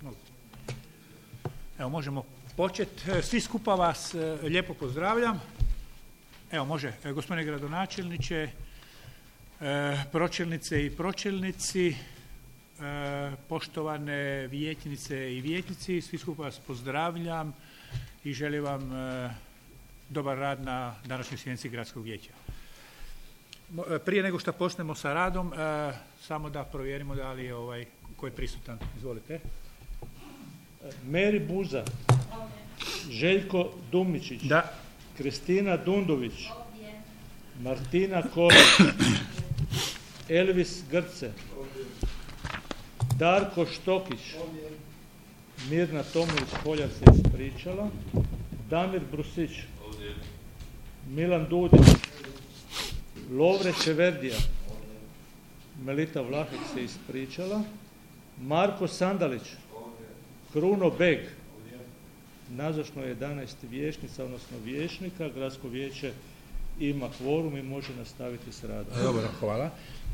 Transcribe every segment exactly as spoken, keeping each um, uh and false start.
Evo, možemo početi. Svi skupa vas lijepo pozdravljam. Evo, može, gospodine gradonačelniče, pročelnice i pročelnici, poštovane vijećnice i vijećnici, svi skupa vas pozdravljam i želim vam dobar rad na današnjoj sjednici Gradskog vijeća. Prije nego što počnemo sa radom, samo da provjerimo da li je ovaj, ko je prisutan. Izvolite. Meri Buza, Željko Dumničić, Da. Kristina Dundović, ovdje. Martina Kolić, Elvis Grce, ovdje. Darko Štokić, ovdje. Mirna Tomović Poljac se ispričala, Damir Brusić, ovdje. Milan Dudić, Lovre Čeverdija, ovdje. Melita Vlahek se ispričala, Marko Sandalić, ovdje. Kruno Beg, nazočno je jedanaest vijećnica, odnosno vijećnika. Gradsko vijeće ima kvorum i može nastaviti s radom. Dobro, hvala.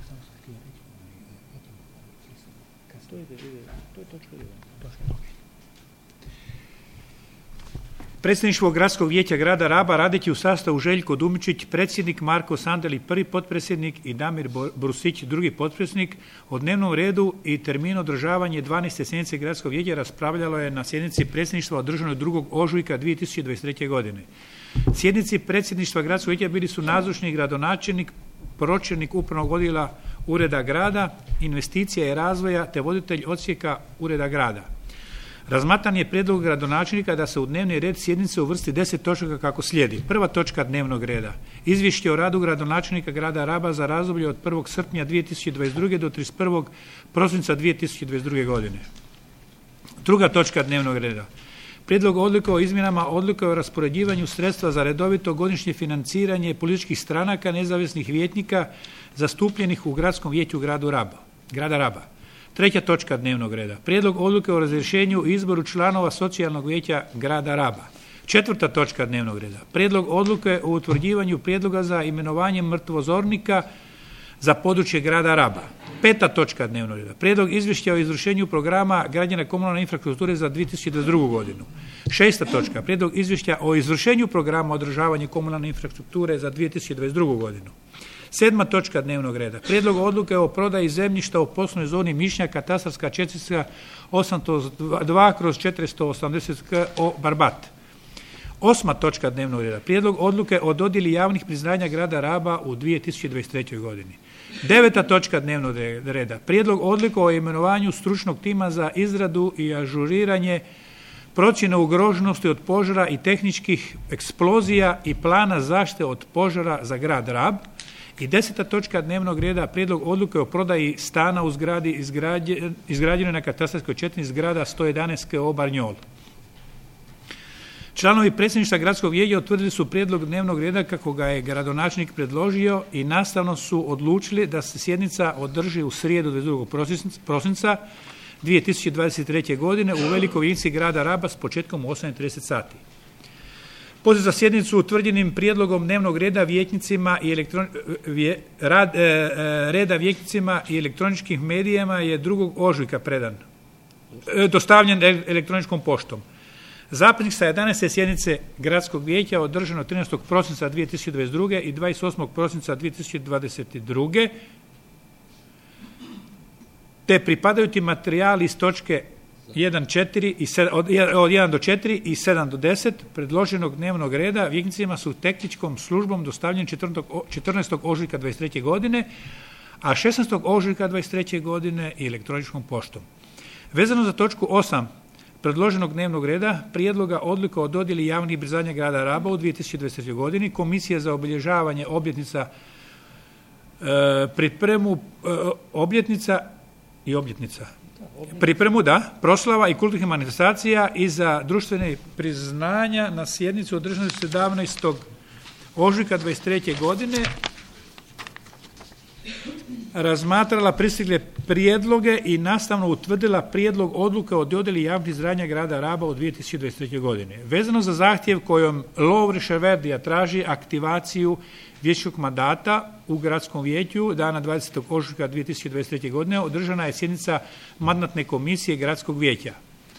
To ide, ide, to je točka jedan. Predsjedništvo Gradskog vijeća grada Raba radeći u sastavu Željko Dumčić, predsjednik, Marko Sandeli, prvi potpredsjednik i Damir Brusić, drugi potpredsjednik, o dnevnom redu i terminu održavanja dvanaeste sjednice Gradskog vijeća raspravljalo je na sjednici predsjedništva održanoj drugog ožujka dvije tisuće dvadeset treće. godine. Sjednici predsjedništva Gradskog vijeća bili su nazočni gradonačelnik, pročelnik upravnog odjela ureda grada, investicija i razvoja te voditelj odsjeka ureda grada. Razmatran je prijedlog gradonačelnika da se u dnevni red sjednice uvrsti deset točaka kako slijedi. Prva točka dnevnog reda. Izvješće o radu gradonačelnika grada Raba za razdoblje od prvog srpnja dvije tisuće dvadeset druge. do trideset prvog prosinca dvije tisuće dvadeset druge. godine. Druga točka dnevnog reda. Prijedlog odluke o izmjenama odluke o raspoređivanju sredstva za redovito godišnje financiranje političkih stranaka nezavisnih vijećnika zastupljenih u Gradskom vijeću gradu Raba, grada Raba. Treća točka dnevnog reda. Prijedlog odluke o razrješenju i izboru članova socijalnog vijeća grada Raba. Četvrta točka dnevnog reda. Prijedlog odluke o utvrđivanju prijedloga za imenovanje mrtvozornika za područje grada Raba. Peta točka dnevnog reda. Prijedlog izvješća o izvršenju programa građana komunalne infrastrukture za dvije tisuće dvadeset drugu. godinu. Šesta točka. Prijedlog izvješća o izvršenju programa održavanja komunalne infrastrukture za dvije tisuće dvadeset drugu. godinu. Sedma točka dnevnog reda. Prijedlog odluke o prodaji zemljišta u poslovnoj zoni Mišnja, katastarska čestica osamsto dva kroz četiristo osamdeset k o Barbat. Osma točka dnevnog reda. Prijedlog odluke o dodjeli javnih priznanja grada Raba u dvije tisuće dvadeset trećoj. godini. Deveta točka dnevnog reda. Prijedlog odluke o imenovanju stručnog tima za izradu i ažuriranje procjene ugroženosti od požara i tehničkih eksplozija i plana zaštite od požara za grad Rab. I deseta točka dnevnog reda, prijedlog odluke o prodaji stana u zgradi izgrađenoj na katastarskoj četiri zgrada sto jedanaest k o Barnjol. Članovi predsjedništva Gradskog vijeća utvrdili su prijedlog dnevnog reda kako ga je gradonačelnik predložio i nastavno su odlučili da se sjednica održi u srijedu dvadeset drugog prosinca dvije tisuće dvadeset treće. godine u velikoj vijećnici grada Raba s početkom u osam i trideset sati. Poziv za sjednicu utvrđenim prijedlogom dnevnog reda vijećnicima i elektron... vje... rad... e... reda vijećnicima i elektroničkim medijima je drugog ožujka predan, e... dostavljen elektroničkom poštom. Zapisnik sa jedanaeste sjednice Gradskog vijeća održano trinaestog prosinca dvije tisuće dvadeset druge. i dvadeset osmog prosinca dvije tisuće dvadeset druge. te pripadajući materijali iz točke jedan, četiri i sedam, od, od jedan do četiri i sedam do deset predloženog dnevnog reda vijećnicima su tehničkom službom dostavljeni četrnaestog ožujka dvadeset treće. godine, a šesnaestog ožujka dvadeset treće. godine i elektroničkom poštom. Vezano za točku osam predloženog dnevnog reda prijedloga odluka o dodjeli javnih priznanja grada Raba u dvije tisuće dvadeset trećoj. godini, Komisija za obilježavanje obljetnica e, pripremu e, obljetnica i obljetnica pripremu, da, proslava i kulturnih manifestacija i za društvene priznanja na sjednicu održanoj sedamnaestog ožujka dvadeset treće. godine razmatrala pristigle prijedloge i nastavno utvrdila prijedlog odluke o dodjeli javnih priznanja grada Raba u dvije tisuće dvadeset trećoj. godine. Vezano za zahtjev kojom Lovre Čeverdija traži aktivaciju vijećničkog mandata u Gradskom vijeću dana dvadesetog ožujka dvije tisuće dvadeset treće. godine održana je sjednica mandatne komisije Gradskog vijeća.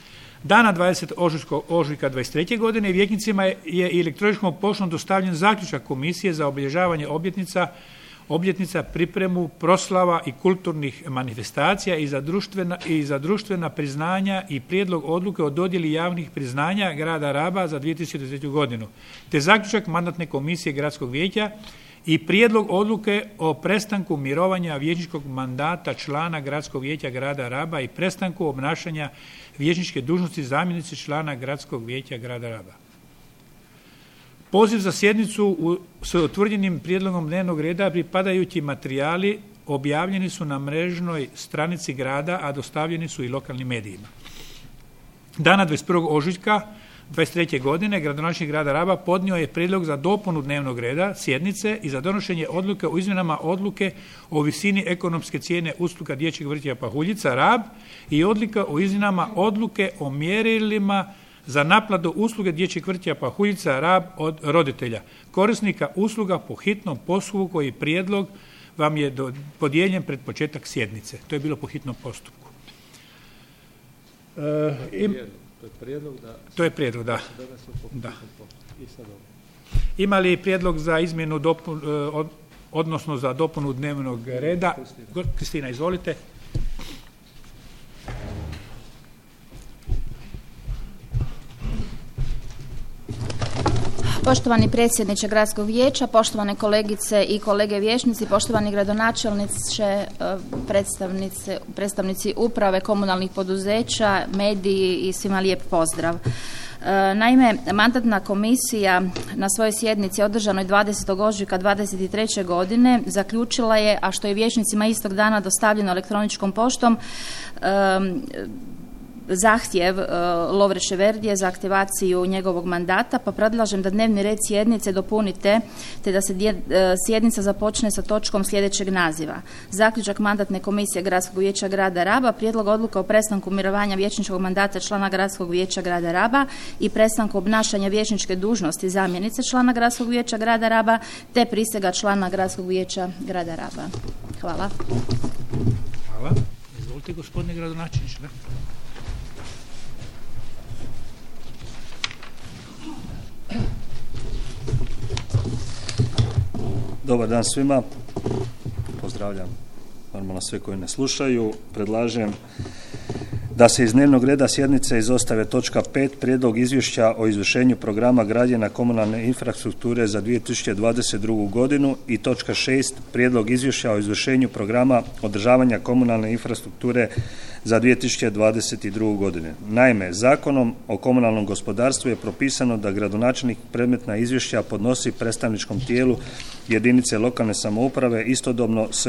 Dana dvadesetog ožujka dvadeset treće godine vijećnicima je i elektroničkom poštom dostavljen zaključak Komisije za obilježavanje obljetnica, obljetnica, pripremu, proslava i kulturnih manifestacija i za, društvena, i za društvena priznanja i prijedlog odluke o dodjeli javnih priznanja grada Raba za dvije tisuće dvadeset treću godinu, te zaključak Mandatne komisije Gradskog vijeća i prijedlog odluke o prestanku mirovanja vijećničkog mandata člana Gradskog vijeća grada Raba i prestanku obnašanja vijećničke dužnosti zamjenice člana Gradskog vijeća grada Raba. Poziv za sjednicu u, s utvrđenim prijedlogom dnevnog reda pripadajući materijali objavljeni su na mrežnoj stranici grada, a dostavljeni su i lokalnim medijima. Dana dvadeset prvog ožujka dvadeset treće godine gradonačelnik grada Raba podnio je prijedlog za dopunu dnevnog reda sjednice i za donošenje odluke o izmjenama odluke o visini ekonomske cijene usluga dječjeg vrtića Pahuljica Rab i odluka o izmjenama odluke o mjerilima za naplatu usluge dječjeg vrtića Pahuljica Rab od roditelja, korisnika usluga po hitnom postupku koji prijedlog vam je do, podijeljen pred početak sjednice. To je bilo po hitnom postupku. E, im, To je prijedlog da... To je prijedlog, da. da. Ima li prijedlog za izmjenu, dopun, od, odnosno za dopunu dnevnog reda? Kristina, Kristina izvolite. Poštovani predsjedniče Gradskog vijeća, poštovane kolegice i kolege vijećnici, poštovani gradonačelniče, predstavnici, predstavnici uprave komunalnih poduzeća, mediji i svima lijep pozdrav. Naime, mandatna komisija na svojoj sjednici održanoj dvadesetog ožujka dvadeset treće godine zaključila je, a što je vijećnicima istog dana dostavljeno elektroničkom poštom, zahtjev uh, Lovre Ševerdije za aktivaciju njegovog mandata, pa predlažem da dnevni red sjednice dopunite te da se dje, uh, sjednica započne sa točkom sljedećeg naziva. Zaključak Mandatne komisije Gradskog vijeća grada Raba, prijedlog odluke o prestanku mirovanja vijećničkog mandata člana Gradskog vijeća grada Raba i prestanku obnašanja vijećničke dužnosti zamjenice člana Gradskog vijeća grada Raba te prisega člana Gradskog vijeća grada Raba. Hvala. Hvala. Izvolite, gospodine gradonačelniče. Dobar dan svima, pozdravljam normalno sve koji ne slušaju. Predlažem da se iz dnevnog reda sjednice izostave točka pet, prijedlog izvješća o izvršenju programa građenja komunalne infrastrukture za dvije tisuće dvadeset drugu godinu i točka šest, prijedlog izvješća o izvršenju programa održavanja komunalne infrastrukture za dvije tisuće dvadeset drugu godine. Naime, Zakonom o komunalnom gospodarstvu je propisano da gradonačelnik predmetna izvješća podnosi predstavničkom tijelu jedinice lokalne samouprave istodobno s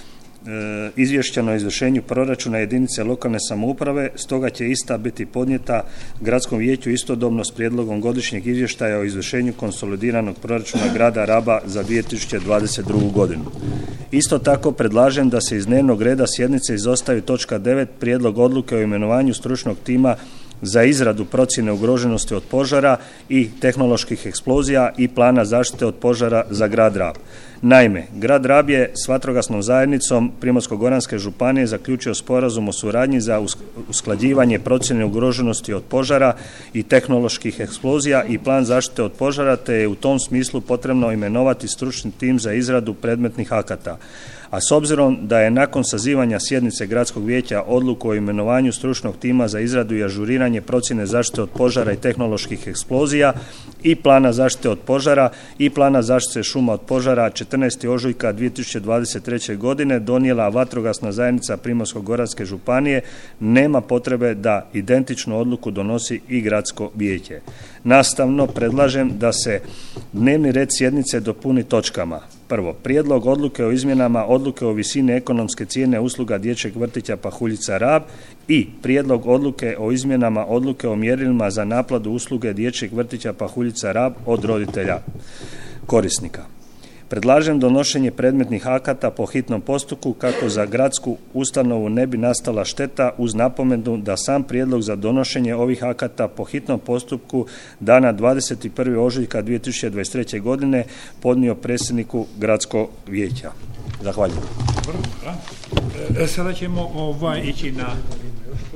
izvješćeno o izvršenju proračuna jedinice lokalne samouprave, stoga će ista biti podnijeta Gradskom vijeću istodobno s prijedlogom godišnjeg izvještaja o izvršenju konsolidiranog proračuna grada Raba za dvije tisuće dvadeset drugu godinu. Isto tako predlažem da se iz dnevnog reda sjednice izostavi točka devet, prijedlog odluke o imenovanju stručnog tima za izradu procjene ugroženosti od požara i tehnoloških eksplozija i plana zaštite od požara za grad Rab. Naime, grad Rab je s vatrogasnom zajednicom Primorsko-goranske županije zaključio sporazum o suradnji za usklađivanje procjene ugroženosti od požara i tehnoloških eksplozija i plan zaštite od požara, te je u tom smislu potrebno imenovati stručni tim za izradu predmetnih akata. A s obzirom da je nakon sazivanja sjednice Gradskog vijeća odluku o imenovanju stručnog tima za izradu i ažuriranje procjene zaštite od požara i tehnoloških eksplozija i plana zaštite od požara i plana zaštite šuma od požara četrnaestog ožujka dvije tisuće dvadeset treće godine donijela vatrogasna zajednica Primorsko-goranske županije, nema potrebe da identičnu odluku donosi i Gradsko vijeće. Nastavno predlažem da se dnevni red sjednice dopuni točkama. Prvo, prijedlog odluke o izmjenama odluke o visini ekonomske cijene usluga dječjeg vrtića Pahuljica Rab i prijedlog odluke o izmjenama odluke o mjerilima za naplatu usluge dječjeg vrtića Pahuljica Rab od roditelja korisnika. Predlažem donošenje predmetnih akata po hitnom postupku kako za gradsku ustanovu ne bi nastala šteta, uz napomenu da sam prijedlog za donošenje ovih akata po hitnom postupku dana dvadeset prvog ožujka dvije tisuće dvadeset treće godine podnio predsjedniku Gradskog vijeća. Zahvaljujem. Sada ćemo ovaj ići na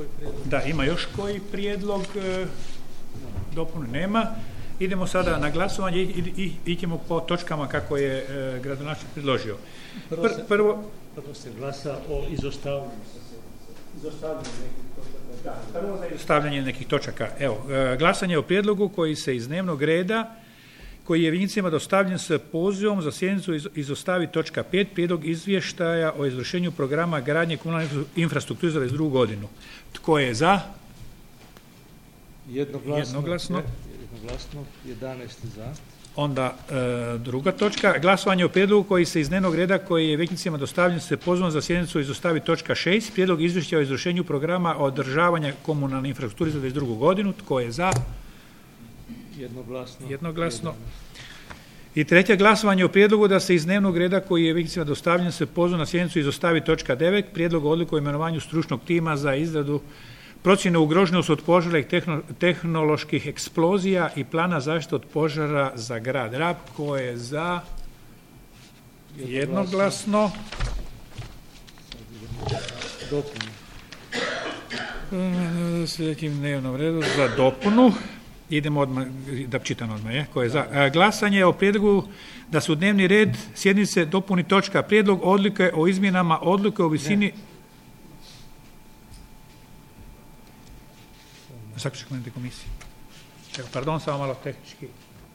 Da, ima još koji prijedlog e, dopune? Nema. Idemo sada na glasovanje i, i, i idemo po točkama kako je e, gradonačelnik predložio. Prvo, Pr, se, prvo, prvo se glasa o izostavljanju. Izostavljanje nekih točaka. Da, prvo za izostavljanje nekih točaka. Evo, e, glasanje o prijedlogu koji se iz dnevnog reda, koji je jedinicama dostavljen s pozivom za sjednicu iz, izostavi točka pet, prijedlog izvještaja o izvršenju programa gradnje komunalne infrastrukture za dvadeset drugu godinu. Tko je za? Jednoglasno. Jednoglasno. Jednoglasno, jedanaest za. Onda e, druga točka, glasovanje o prijedlogu koji se iz dnevnog reda koji je vijećnicima dostavljen se pozivom za sjednicu izostavi točka šest, prijedlog izvješća o izvršenju programa održavanja komunalne infrastrukture za dvadeset drugu godinu. Tko je za? Jednoglasno. Jednoglasno. I treće, glasovanje o prijedlogu da se iz dnevnog reda koji je vijećnicima dostavljen se pozivom na sjednicu izostavi točka devet, prijedlog odluke o imenovanju stručnog tima za izradu procjene ugroženosti od požara i tehno, tehnoloških eksplozija i plana zaštite od požara za grad Rab. Ko je za? Jednoglasno. Dopunu. Sljedećim dnevnom redu za dopunu. Idemo odmah, da čitam odmah, je? Ko je za? A, glasanje o prijedlogu da se u dnevni red sjednice dopuni točka prijedlog odluke o izmjenama odluke o visini... Zaključak mandatne komisije. Evo, pardon, samo malo tehnički.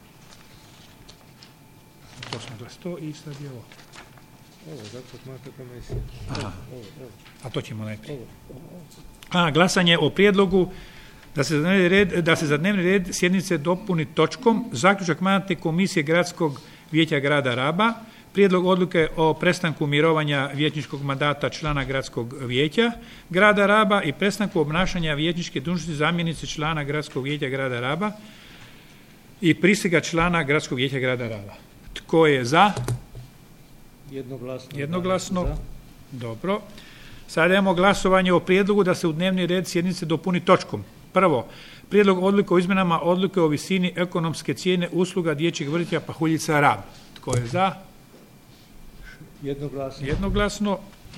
To smo glas to i sad je ovo. Ovo, zaključak mandatne komisije. Aha. Ovo, ovo. A to ćemo najprije. Ovo, ovo. A, glasanje o prijedlogu da se za dnevni red, da se za dnevni red sjednice dopuni točkom zaključak mandatne komisije Gradskog vijeća grada Raba, prijedlog odluke o prestanku mirovanja vijećničkog mandata člana Gradskog vijeća grada Raba i prestanku obnašanja vijećničke dužnosti zamjenice člana Gradskog vijeća grada Raba i prisega člana Gradskog vijeća grada Raba. Tko je za? Jednoglasno. Jednoglasno. Za. Dobro. Sada imamo glasovanje o prijedlogu da se u dnevni red sjednice dopuni točkom. Prvo, prijedlog odluke o izmjenama odluke o visini ekonomske cijene usluga dječjeg vrtića Pahuljica Rab. Tko je za? Jednoglasno. Jednoglasno.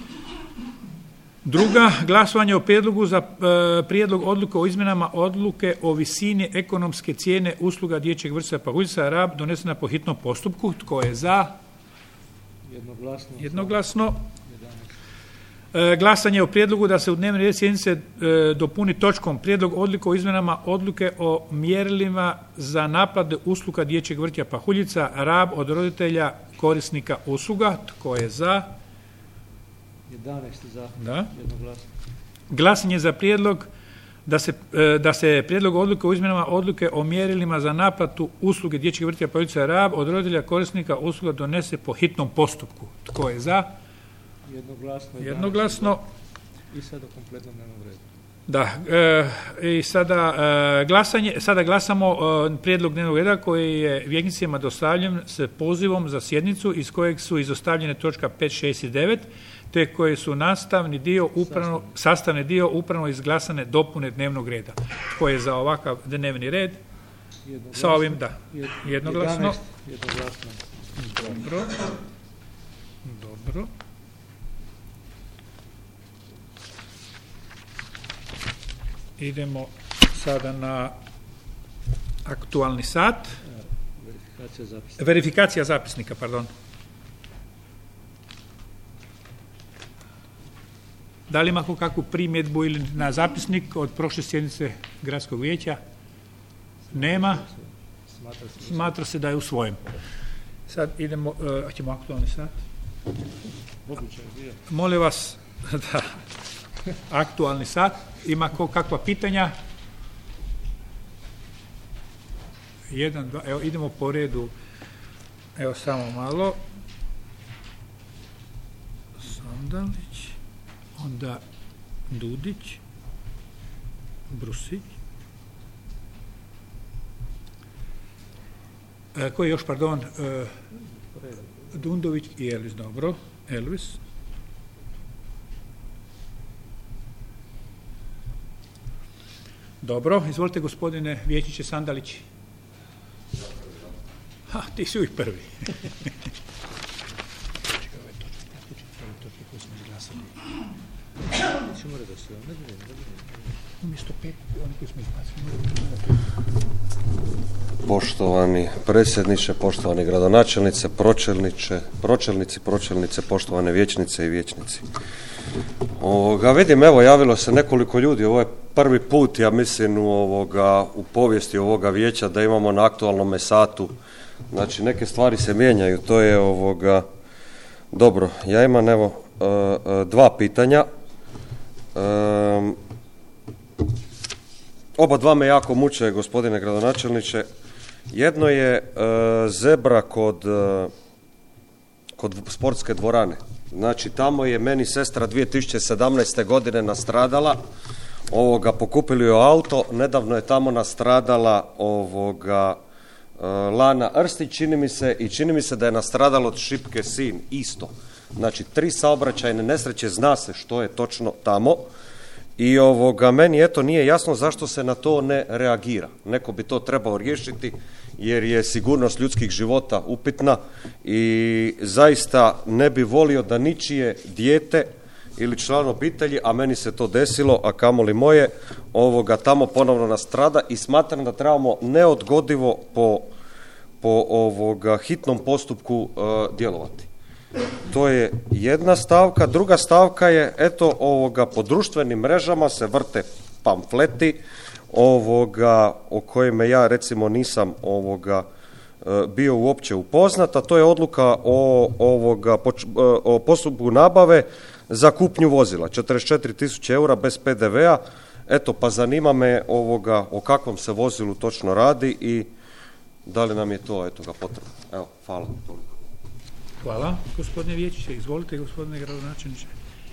Druga, glasovanje o prijedlogu za e, prijedlog odluke o izmjenama odluke o visini ekonomske cijene usluga dječjeg vrtića Pahuljica Rab donesena po hitnom postupku. Tko je za? Jednoglasno. Jednoglasno. E, glasanje o prijedlogu da se u dnevni red sjednice e, dopuni točkom prijedlog odluke o izmjenama odluke o mjerilima za naplate usluga dječjeg vrtića Pahuljica Rab od roditelja korisnika usluga. Tko je za? jedanaest za. Da. Jednoglasno. Glasanje za prijedlog da se, e, da se prijedlog odluke o izmjenama odluke o mjerilima za naplatu usluge dječjeg vrtića Pahuljica Rab od roditelja korisnika usluga donese po hitnom postupku. Tko je za? Jednoglasno. Jednoglasno. I sada kompletno dnevnog reda. Da, e, i sada e, glasanje, sada glasamo e, prijedlog dnevnog reda koji je vijećnicima dostavljen s pozivom za sjednicu iz kojeg su izostavljene točka pet, šest i devet, te koje su nastavni dio upravno, sastavni dio upravno izglasane dopune dnevnog reda. Tko je za ovakav dnevni red? Sa ovim, da. Jednoglasno. Jednoglasno. Dobro. Dobro. Idemo sada na aktualni sat. Verifikacija zapisnika. Verifikacija zapisnika, pardon. Da li ima kakvu primjedbu ili na zapisnik od prošle sjednice Gradskog vijeća? Nema. Smatra se da je usvojen. Sad idemo, uh, ćemo aktualni sat. Molim vas da aktualni sat. Ima ko kakva pitanja? Jedan, dva, evo idemo po redu. Evo samo malo. Sandalić, onda Dudić, Brusić. E, koji još, pardon? E, Dundović i Elvis, dobro. Elvis. Dobro, izvolite gospodine vijećniče Sandalić. Ha, ti si uvijek prvi. umjesto pet, oni koji smo izbacili. Poštovani predsjedniče, poštovani gradonačelnice, pročelniče, pročelnici, pročelnice, poštovane vijećnice i vijećnici. Ovoga, vidim, evo, javilo se nekoliko ljudi, ovo je prvi put, ja mislim, u, ovoga, u povijesti ovoga vijeća da imamo na aktualnom satu. Znači, neke stvari se mijenjaju, to je ovoga, dobro. Ja imam, evo, dva pitanja. Um, oba dva me jako muče, gospodine gradonačelniče. Jedno je uh, zebra kod, uh, kod sportske dvorane. Znači, tamo je meni sestra dvije tisuće sedamnaeste. godine nastradala, ovoga, pokupili joj auto, nedavno je tamo nastradala ovoga uh, Lana Rstić, čini mi se, i čini mi se da je nastradalo od šipke sin, isto. Znači, tri saobraćajne nesreće, zna se što je točno tamo. I ovoga, meni eto nije jasno zašto se na to ne reagira. Neko bi to trebao riješiti jer je sigurnost ljudskih života upitna i zaista ne bi volio da ničije dijete ili član obitelji, a meni se to desilo, a kamoli moje, ovoga tamo ponovno nastrada i smatram da trebamo neodgodivo po, po ovoga hitnom postupku uh, djelovati. To je jedna stavka. Druga stavka je, eto, ovoga, po društvenim mrežama se vrte pamfleti ovoga, o kojima ja recimo nisam ovoga bio uopće upoznat, a to je odluka o, ovoga, o postupku nabave za kupnju vozila, četrdeset četiri tisuće eura bez pe de vea. Eto, pa zanima me ovoga, o kakvom se vozilu točno radi i da li nam je to, eto, ga potrebno. Evo, hvala. Hvala, gospodine vijećniče. Izvolite, gospodine gradonačelniče.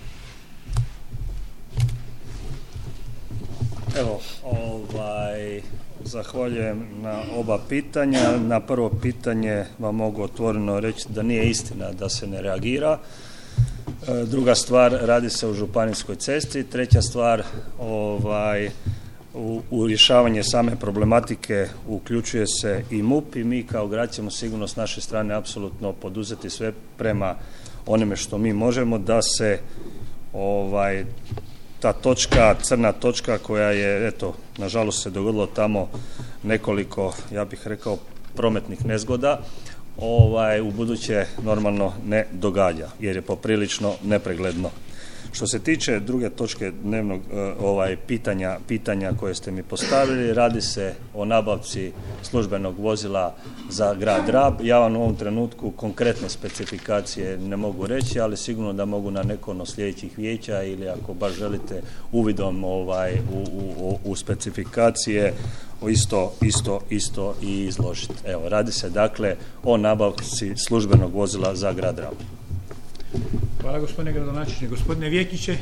Evo, ovaj, zahvaljujem na oba pitanja. Na prvo pitanje vam mogu otvoreno reći da nije istina da se ne reagira. Druga stvar, radi se o županijskoj cesti. Treća stvar, ovaj, u, u rješavanje same problematike uključuje se i MUP i mi kao grad ćemo sigurno s naše strane apsolutno poduzeti sve prema onome što mi možemo da se ovaj, ta točka, crna točka koja je, eto, nažalost se dogodilo tamo nekoliko, ja bih rekao, prometnih nezgoda, ovaj, u buduće normalno ne događa, jer je poprilično nepregledno. Što se tiče druge točke dnevnog ovaj, pitanja, pitanja koje ste mi postavili, radi se o nabavci službenog vozila za grad Rab. Ja vam u ovom trenutku konkretne specifikacije ne mogu reći, ali sigurno da mogu na nekom od sljedećih vijeća ili ako baš želite uvidom ovaj, u, u, u specifikacije isto, isto, isto i izložiti. Evo, radi se dakle o nabavci službenog vozila za grad Rab. Hvala, gospodine gradonačelniče. Gospodine vijećniče.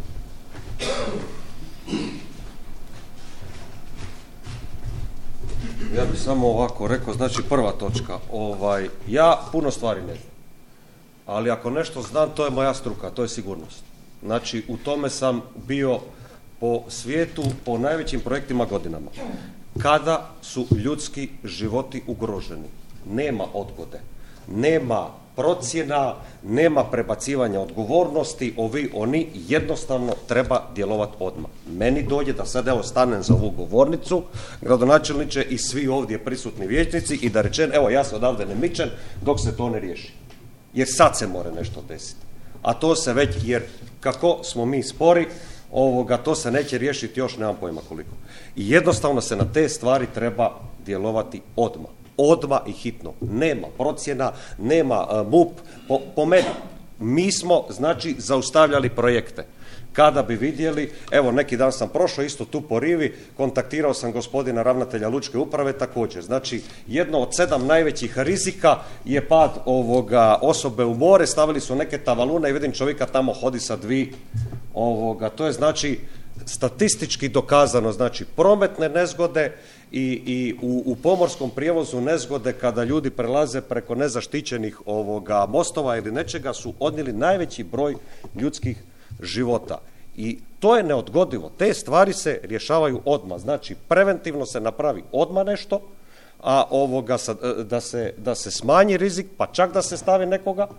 Ja bih samo ovako rekao, znači prva točka, ovaj, ja puno stvari ne znam, ali ako nešto znam, to je moja struka, to je sigurnost. Znači, u tome sam bio po svijetu, po najvećim projektima godinama. Kada su ljudski životi ugroženi, nema odgode, nema procjena, nema prebacivanja odgovornosti, ovi, oni, jednostavno treba djelovati odmah. Meni dođe da sad evo stanem za ovu govornicu, gradonačelniče i svi ovdje prisutni vijećnici i da rečem, evo ja se odavde ne mičem dok se to ne riješi. Jer sad se mora nešto desiti. A to se već, jer kako smo mi spori, ovoga, to se neće riješiti još, nemam pojma koliko. I jednostavno se na te stvari treba djelovati odmah. Odmah i hitno. Nema procjena, nema uh, MUP. Po, po meni, mi smo, znači, zaustavljali projekte. Kada bi vidjeli, evo neki dan sam prošao isto tu po rivi, kontaktirao sam gospodina ravnatelja Lučke uprave također. Znači, jedno od sedam najvećih rizika je pad ovoga osobe u more, stavili su neke tavalune i vidim čovjeka tamo hodi sa dvi. Ovoga, to je znači statistički dokazano, znači prometne nezgode i, i u, u pomorskom prijevozu nezgode kada ljudi prelaze preko nezaštićenih ovoga mostova ili nečega su odnijeli najveći broj ljudskih života. I to je neodgodivo. Te stvari se rješavaju odmah. Znači, preventivno se napravi odmah nešto, a ovoga da se, da se smanji rizik, pa čak da se stavi nekoga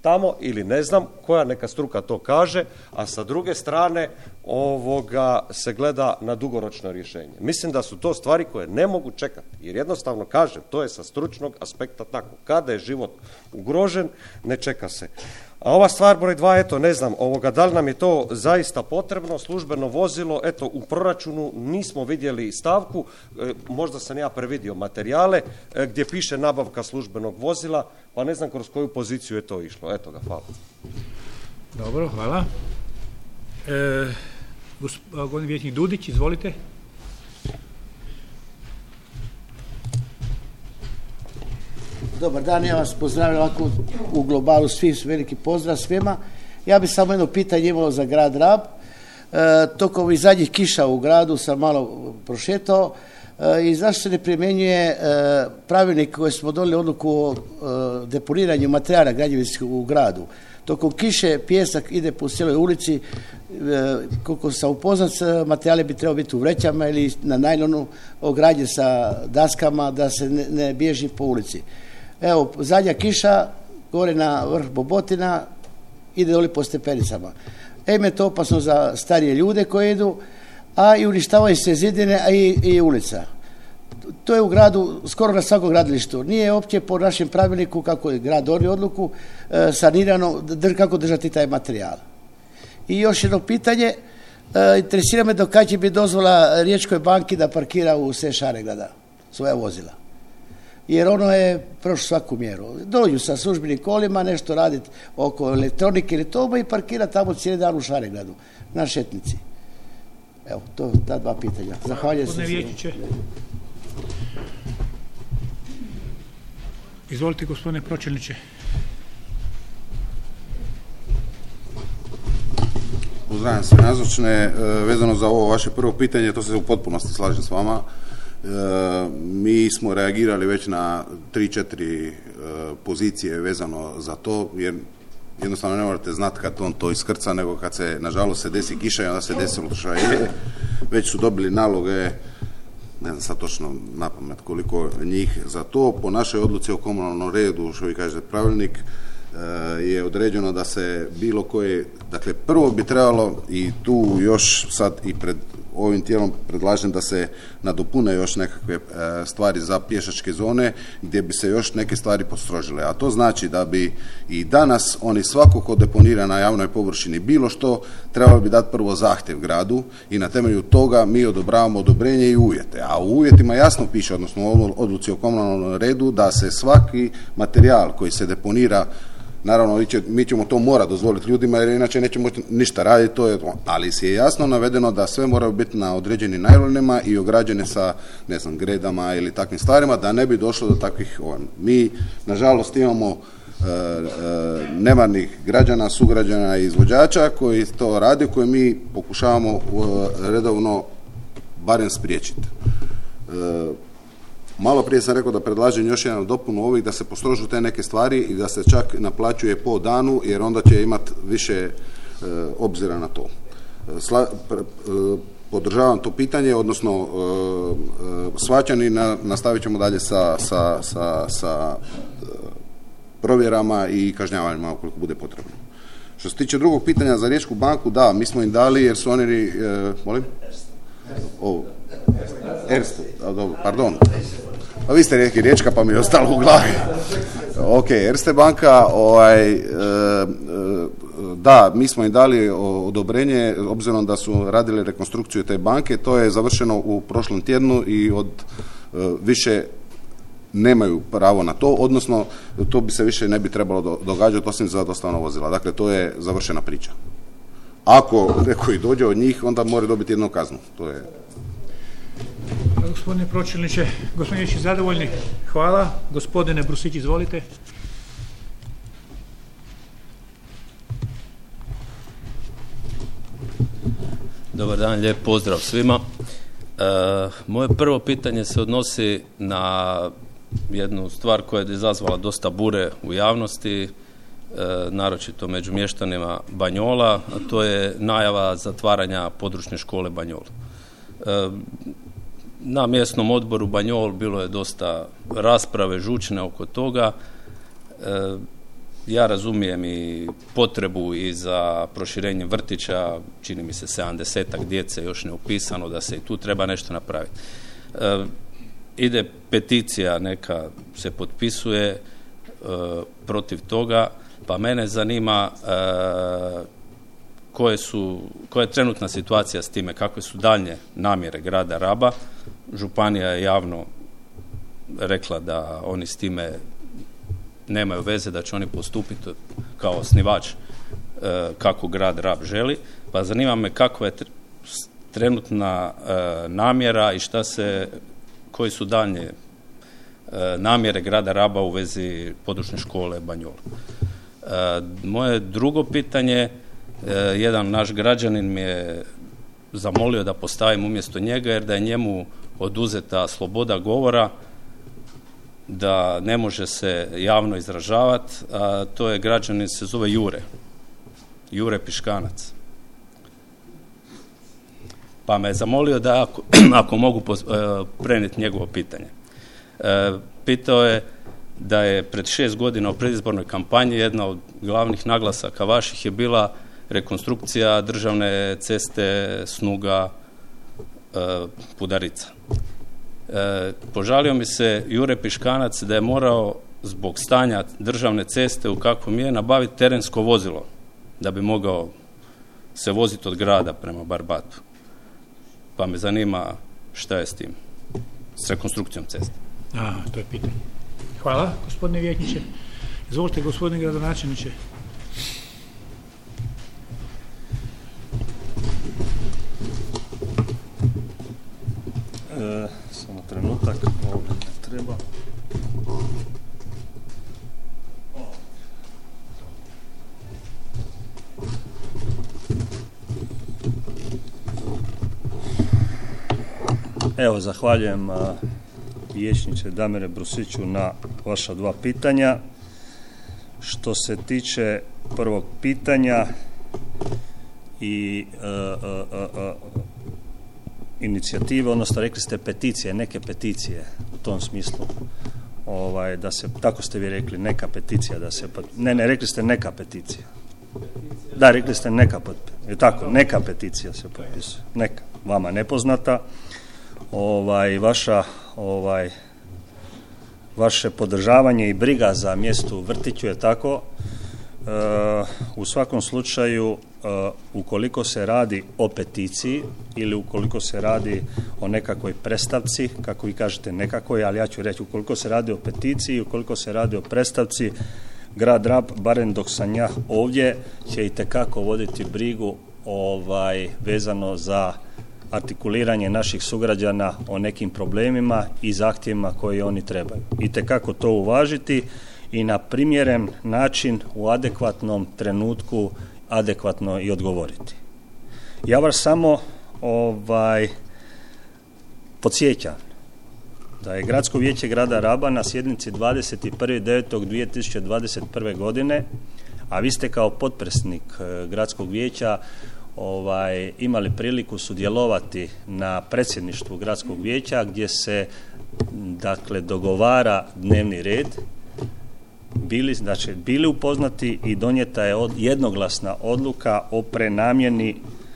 tamo ili ne znam koja, neka struka to kaže, a sa druge strane ovoga se gleda na dugoročno rješenje. Mislim da su to stvari koje ne mogu čekati, jer jednostavno kažem, to je sa stručnog aspekta tako. Kada je život ugrožen, ne čeka se. A ova stvar broj dva, eto, ne znam, ovoga, da li nam je to zaista potrebno, službeno vozilo, eto, u proračunu nismo vidjeli stavku, e, možda sam ja previdio materijale, e, gdje piše nabavka službenog vozila, pa ne znam kroz koju poziciju je to išlo. Eto ga, hvala. Dobro, hvala. E, gospodin vijećnik Dudić, izvolite. Dobar dan, ja vas pozdravljam ovako u globalu, svi veliki pozdrav svima. Ja bih samo jedno pitanje imao za grad Rab. E, tokom ovih zadnjih kiša u gradu sam malo prošetao e, i zašto se ne primjenjuje e, pravilnik koji smo donijeli odluku o e, deponiranju materijala građevinskih u gradu. Tokom kiše pjesak ide po cijeloj ulici, e, koliko sam upoznat, materijale bi trebao biti u vrećama ili na najlonu ograđen sa daskama da se ne, ne bježi po ulici. Evo, zadnja kiša, gore na vrh Bobotina, ide doli po stepenicama. Em je to opasno za starije ljude koji idu, a i uništavaju se zidine, a i, i ulica. To je u gradu, skoro na svakom gradilištu. Nije uopće po našem pravilniku, kako je grad donio odluku, e, sanirano, dr, kako držati taj materijal. I još jedno pitanje, e, interesira me do kada će biti dozvola Riječkoj banki da parkira u sve Šaregrada svoja vozila. Jer ono je prošlo svaku mjeru. Dođu sa službenim kolima, nešto raditi oko elektronike ili toba i parkira tamo cijeli dan u Šaregradu, na šetnici. Evo, to ta dva pitanja. Zahvaljujem se. Vijećniče. Izvolite, gospodine pročelniče. Pozdravljam sve nazočne. Vezano za ovo vaše prvo pitanje, to se u potpunosti slažem s vama. E, mi smo reagirali već na tri četiri e, pozicije vezano za to, jer jednostavno ne morate znati kad on to iskrca, nego kad se, nažalost, se desi kiša i onda se desilo što je. Već su dobili naloge, ne znam sad točno napamet koliko njih za to. Po našoj odluci o komunalnom redu, što vi kažete pravilnik, je određeno da se bilo koje, dakle prvo bi trebalo, i tu još sad i pred ovim tijelom predlažem da se nadopune još nekakve stvari za pješačke zone gdje bi se još neke stvari postrožile, a to znači da bi i danas oni svako ko deponira na javnoj površini bilo što, trebali bi dati prvo zahtjev gradu i na temelju toga mi odobravamo odobrenje i uvjete, a u uvjetima jasno piše, odnosno u odluci o komunalnom redu, da se svaki materijal koji se deponira, naravno, mi ćemo to mora dozvoliti ljudima jer inače nećemo ništa raditi, to je, ali se je jasno navedeno da sve mora biti na određenim najlonima i ograđene sa, ne znam, gredama ili takvim stvarima, da ne bi došlo do takvih. Mi, nažalost, imamo e, e, nemarnih građana, sugrađana i izvođača koji to rade, koje mi pokušavamo e, redovno barem spriječiti. E, Malo prije sam rekao da predlažem još jedan dopunu ovih, da se postrožu te neke stvari i da se čak naplaćuje po danu, jer onda će imati više e, obzira na to. Sla, pre, e, podržavam to pitanje, odnosno e, e, shvaćan i na, nastavit ćemo dalje sa, sa, sa, sa e, provjerama i kažnjavanjima ukoliko bude potrebno. Što se tiče drugog pitanja za Riječku banku, da, mi smo im dali jer su oni, e, molim? Ovo. Erste, dobro, pardon. Pa vi ste rekli Riječka, pa mi je ostalo u glavi. Ok, Erste banka, ovaj, e, e, da, mi smo im dali odobrenje, obzirom da su radili rekonstrukciju te banke, to je završeno u prošlom tjednu i od e, više nemaju pravo na to, odnosno to bi se više ne bi trebalo do, događati osim za dostavna vozila. Dakle, to je završena priča. Ako neko i dođe od njih, onda mora dobiti jednu kaznu. To je... Gospodine pročelniče, gospodine Ješi, zadovoljni? Hvala. Gospodine Brusić, izvolite. Dobar dan, lijep pozdrav svima. E, moje prvo pitanje se odnosi na jednu stvar koja je izazvala dosta bure u javnosti, E, naročito među mještanima Banjola, a to je najava zatvaranja područne škole Banjol. E, na mjesnom odboru Banjol bilo je dosta rasprave žučne oko toga. E, ja razumijem i potrebu i za proširenje vrtića, čini mi se sedamdesetak djece još ne upisano, da se i tu treba nešto napraviti. E, ide peticija, neka se potpisuje e, protiv toga, pa mene zanima e, koje su, koja je trenutna situacija s time, kakve su daljnje namjere grada Raba. Županija je javno rekla da oni s time nemaju veze, da će oni postupiti kao osnivač e, kako grad Rab želi, pa zanima me kakva je trenutna e, namjera i šta se, koji su daljnje e, namjere grada Raba u vezi područne škole Banjol. E, moje drugo pitanje, e, jedan naš građanin mi je zamolio da postavim umjesto njega, jer da je njemu oduzeta sloboda govora, da ne može se javno izražavati, a to je građanin, se zove Jure. Jure Piškanac. Pa me je zamolio da ako, ako mogu prenijeti njegovo pitanje. E, pitao je da je pred šest godina u predizbornoj kampanji jedna od glavnih naglasaka vaših je bila rekonstrukcija državne ceste Snuga e, Pudarica. E, požalio mi se Jure Piškanac da je morao zbog stanja državne ceste u kakvom je nabaviti terensko vozilo da bi mogao se voziti od grada prema Barbatu. Pa me zanima šta je s tim, s rekonstrukcijom ceste. A, to je pitanje. Hvala, gospodine vijećniče. Izvolite, gospodine gradonačelniče. E, samo trenutak, ovdje ne treba. Evo, zahvaljujem a, vijećniče Damire Brusiću na vaša dva pitanja. Što se tiče prvog pitanja i a, a, a, a, inicijative, odnosno rekli ste peticije, neke peticije u tom smislu, ovaj, da se, tako ste vi rekli, neka peticija da se, ne, ne, rekli ste neka peticija. Da, rekli ste neka, je tako, neka peticija se potpisuje, neka, vama nepoznata. Ovaj, vaša, ovaj, vaše podržavanje i briga za mjesto u vrtiću je tako. E, u svakom slučaju, e, ukoliko se radi o peticiji ili ukoliko se radi o nekakvoj predstavci, kako vi kažete nekakvoj, ali ja ću reći ukoliko se radi o peticiji, ukoliko se radi o predstavci, grad Rab, barem dok sam ja ovdje, će itekako voditi brigu ovaj, vezano za artikuliranje naših sugrađana o nekim problemima i zahtjevima koje oni trebaju. Itekako to uvažiti i na primjeren način u adekvatnom trenutku adekvatno i odgovoriti. Ja vas samo ovaj, podsjećam da je Gradsko vijeće grada Raba na sjednici dvadeset prvi devetog dvije tisuće dvadeset prve. godine, a vi ste kao potpredsjednik Gradskog vijeća ovaj, imali priliku sudjelovati na predsjedništvu Gradskog vijeća gdje se dakle dogovara dnevni red, bili, znači, bili upoznati i donijeta je od, jednoglasna odluka o prenamjeni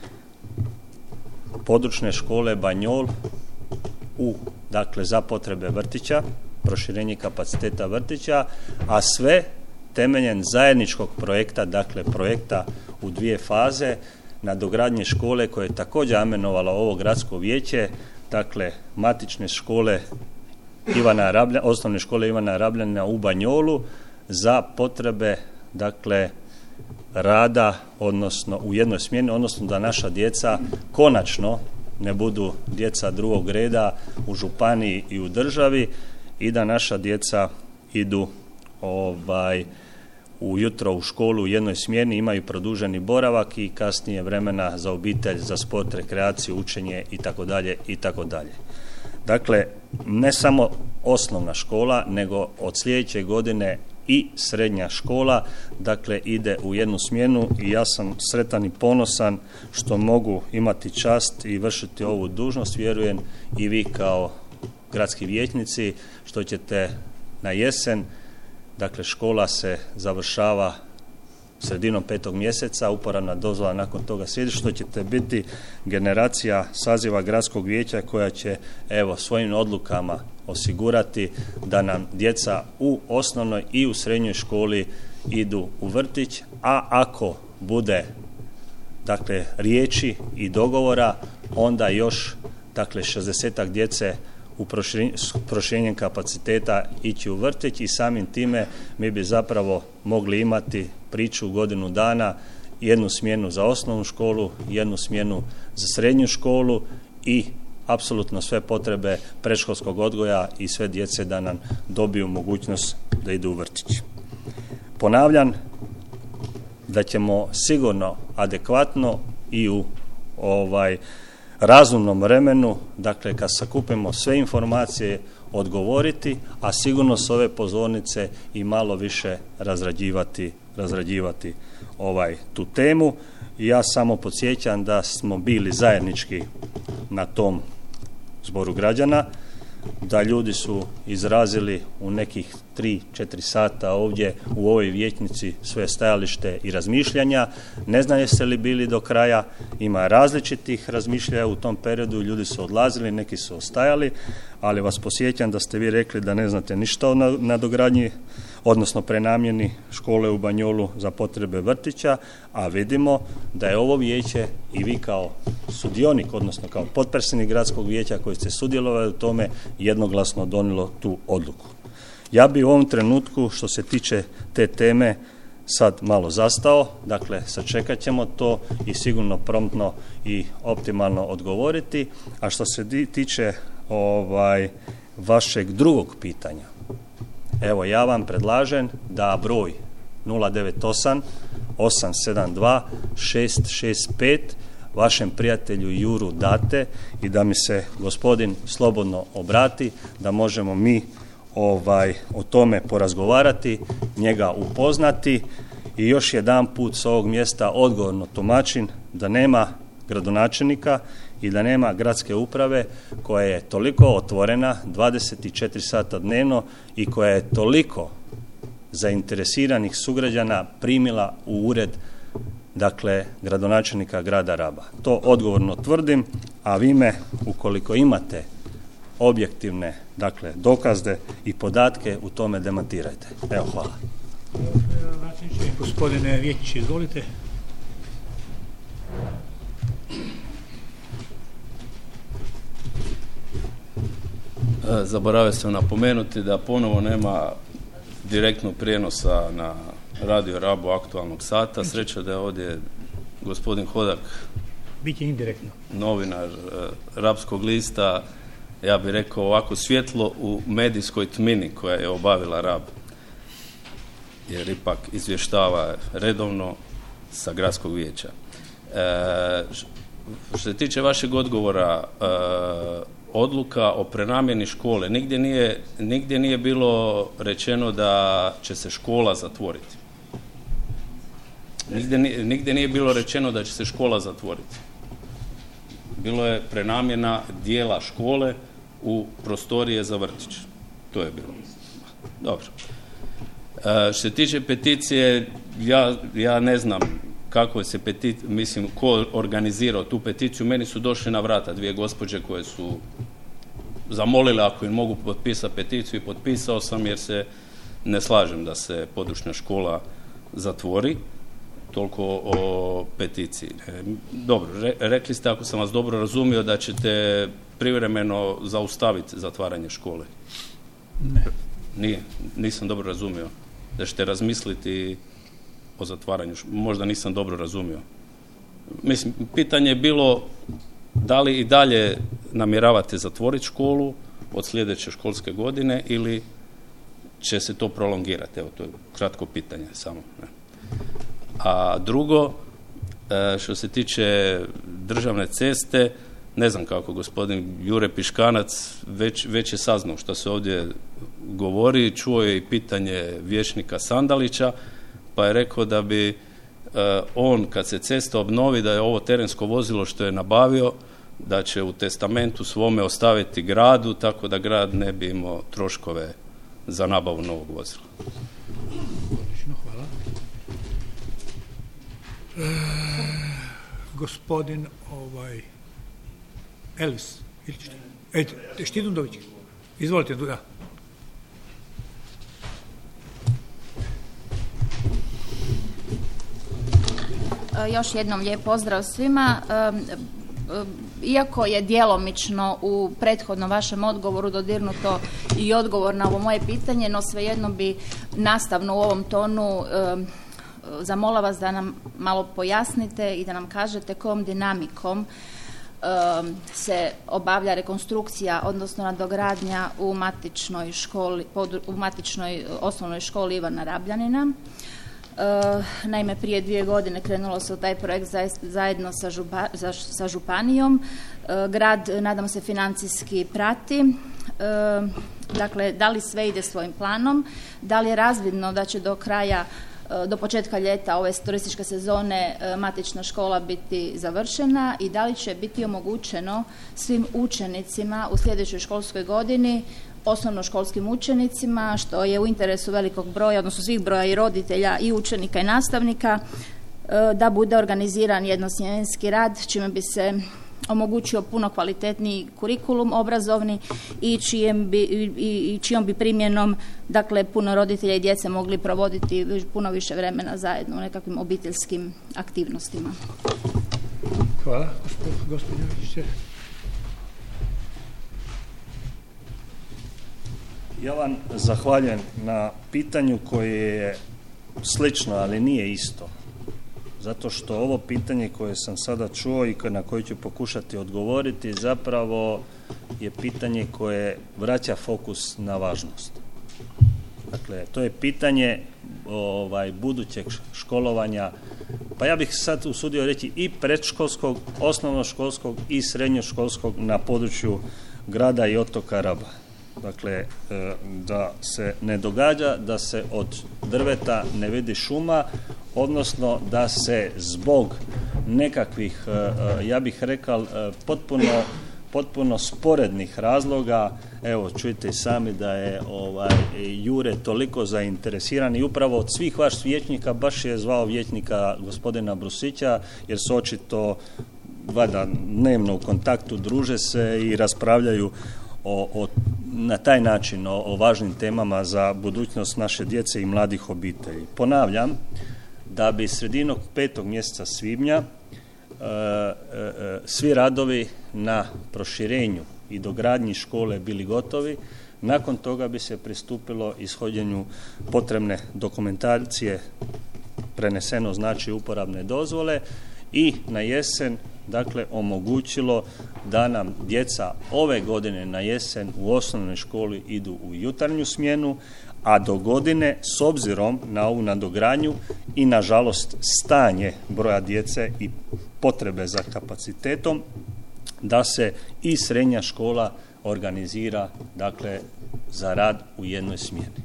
područne škole Banjol u, dakle, za potrebe vrtića, proširenje kapaciteta vrtića, a sve temeljem zajedničkog projekta, dakle projekta u dvije faze, nadogradnje škole koje je također amenovalo ovo gradsko vijeće, dakle matične škole Ivana Rablja, osnovne škole Ivana Rabljana u Banjolu za potrebe, dakle, rada, odnosno u jednoj smjeni, odnosno da naša djeca konačno ne budu djeca drugog reda u županiji i u državi i da naša djeca idu ovaj ujutro u školu u jednoj smjeni, imaju produženi boravak i kasnije vremena za obitelj, za sport, rekreaciju, učenje i tako dalje i tako dalje. Dakle, ne samo osnovna škola, nego od sljedeće godine i srednja škola, dakle, ide u jednu smjenu i ja sam sretan i ponosan što mogu imati čast i vršiti ovu dužnost, vjerujem i vi kao gradski vijećnici, što ćete na jesen dakle škola se završava sredinom petog mjeseca, uporabna dozvola nakon toga slijedi, što ćete biti generacija saziva gradskog vijeća koja će evo svojim odlukama osigurati da nam djeca u osnovnoj i u srednjoj školi idu u vrtić, a ako bude dakle riječi i dogovora, onda još dakle šezdesetak djece u proširenjem kapaciteta ići u vrtić i samim time mi bi zapravo mogli imati priču godinu dana, jednu smjenu za osnovnu školu, jednu smjenu za srednju školu i apsolutno sve potrebe predškolskog odgoja i sve djece da nam dobiju mogućnost da idu u vrtić. Ponavljam da ćemo sigurno adekvatno i u ovaj razumnom vremenu, dakle kad sakupimo sve informacije, odgovoriti, a sigurno s ove pozornice i malo više razrađivati, razrađivati ovaj tu temu. Ja samo podsjećam da smo bili zajednički na tom zboru građana, da ljudi su izrazili u nekih tri četiri sata ovdje u ovoj vijećnici svoje stajalište i razmišljanja. Ne znam jeste li bili do kraja, ima različitih razmišljanja u tom periodu, ljudi su odlazili, neki su ostajali, ali vas posjećam da ste vi rekli da ne znate ništa o nadogradnji, odnosno prenamjeni škole u Banjolu za potrebe vrtića, a vidimo da je ovo vijeće i vi kao sudionik, odnosno kao potpredsjednik gradskog vijeća koji ste sudjelovali u tome, jednoglasno donijelo tu odluku. Ja bi u ovom trenutku, što se tiče te teme, sad malo zastao, dakle sačekat ćemo to i sigurno promptno i optimalno odgovoriti, a što se tiče ovaj vašeg drugog pitanja, evo ja vam predlažem da broj nula devet osam osam sedam dva šest šest pet vašem prijatelju Juru date i da mi se gospodin slobodno obrati, da možemo mi ovaj o tome porazgovarati, njega upoznati i još jedan put s ovog mjesta odgovorno tumačim da nema gradonačelnika i da nema gradske uprave koja je toliko otvorena dvadeset četiri sata dnevno i koja je toliko zainteresiranih sugrađana primila u ured, dakle, gradonačelnika grada Raba. To odgovorno tvrdim, a vi me, ukoliko imate objektivne, dakle, dokaze i podatke, u tome demantirajte. Evo, hvala. Gospodine Vječić, izvolite. Zaboravio sam napomenuti da ponovo nema direktnog prijenosa na Radio Rabu aktualnog sata. Sreća da je ovdje gospodin Hodak, biće indirektno, novinar Rapskog lista, ja bih rekao ovako svjetlo u medijskoj tmini koja je obavila Rab, jer ipak izvještava redovno sa gradskog vijeća. E, što se tiče vašeg odgovora, e, odluka o prenamjeni škole, nigdje nije, nigdje nije bilo rečeno da će se škola zatvoriti. Nigdje, nigdje nije bilo rečeno da će se škola zatvoriti. Bilo je prenamjena dijela škole u prostorije za vrtić. To je bilo. Dobro. E, što se tiče peticije, ja, ja ne znam kako se peticija, mislim, ko organizirao tu peticiju. Meni su došli na vrata dvije gospođe koje su zamolile ako im mogu potpisati peticiju i potpisao sam, jer se ne slažem da se područna škola zatvori. Toliko o peticiji. E, dobro, re, rekli ste, ako sam vas dobro razumio, da ćete privremeno zaustaviti zatvaranje škole. Ne. Nije, nisam dobro razumio. Da ćete razmisliti o zatvaranju, možda nisam dobro razumio. Mislim, pitanje je bilo da li i dalje namjeravate zatvoriti školu od sljedeće školske godine ili će se to prolongirati. Evo, to je kratko pitanje samo. Ne. A drugo, što se tiče državne ceste, ne znam kako gospodin Jure Piškanac već, već je saznao što se ovdje govori, čuo je i pitanje vijećnika Sandalića, pa je rekao da bi on, kad se cesta obnovi, da je ovo terensko vozilo što je nabavio, da će u testamentu svome ostaviti gradu, tako da grad ne bi imao troškove za nabavu novog vozila. Gospodin ovaj, Elvis. E, Štidundović. Izvolite, da. Još jednom lijep pozdrav svima. Iako je djelomično u prethodnom vašem odgovoru dodirnuto i odgovor na ovo moje pitanje, no svejedno bi nastavno u ovom tonu zamola vas da nam malo pojasnite i da nam kažete kojom dinamikom se obavlja rekonstrukcija, odnosno nadogradnja u matičnoj školi, u matičnoj osnovnoj školi Ivana Rabljanina. Naime, prije dvije godine krenulo se u taj projekt zajedno sa, župa, sa županijom. Grad, nadam se, financijski prati. Dakle, da li sve ide svojim planom, da li je razvidno da će do kraja, do početka ljeta ove turističke sezone matična škola biti završena i da li će biti omogućeno svim učenicima u sljedećoj školskoj godini, osnovnoškolskim učenicima, što je u interesu velikog broja, odnosno svih broja i roditelja i učenika i nastavnika, da bude organiziran jednosmjenski rad, čime bi se omogućio puno kvalitetniji kurikulum obrazovni i, čijem bi, i, i čijom bi primjenom, dakle, puno roditelja i djece mogli provoditi puno više vremena zajedno u nekakvim obiteljskim aktivnostima. Hvala, gospođo Vičiće. Ja vam zahvaljujem na pitanju koje je slično, ali nije isto. Zato što ovo pitanje koje sam sada čuo i na koje ću pokušati odgovoriti zapravo je pitanje koje vraća fokus na važnost. Dakle, to je pitanje ovaj, budućeg školovanja, pa ja bih sad usudio reći i predškolskog, osnovnoškolskog i srednjoškolskog na području grada i otoka Raba. Dakle, da se ne događa da se od drveta ne vidi šuma, odnosno da se zbog nekakvih, ja bih rekao, potpuno, potpuno sporednih razloga, evo čujete sami da je ovaj, Jure toliko zainteresiran i upravo od svih vaših vijećnika baš je zvao vijećnika gospodina Brusića, jer su očito valjda dnevno u kontaktu, druže se i raspravljaju O, o, na taj način o, o važnim temama za budućnost naše djece i mladih obitelji. Ponavljam da bi sredinom petog mjeseca svibnja e, e, svi radovi na proširenju i dogradnji škole bili gotovi. Nakon toga bi se pristupilo ishođenju potrebne dokumentacije, preneseno znači uporabne dozvole, i na jesen dakle omogućilo da nam djeca ove godine na jesen u osnovnoj školi idu u jutarnju smjenu, a do godine s obzirom na ovu nadogradnju i nažalost stanje broja djece i potrebe za kapacitetom da se i srednja škola organizira dakle za rad u jednoj smjeni.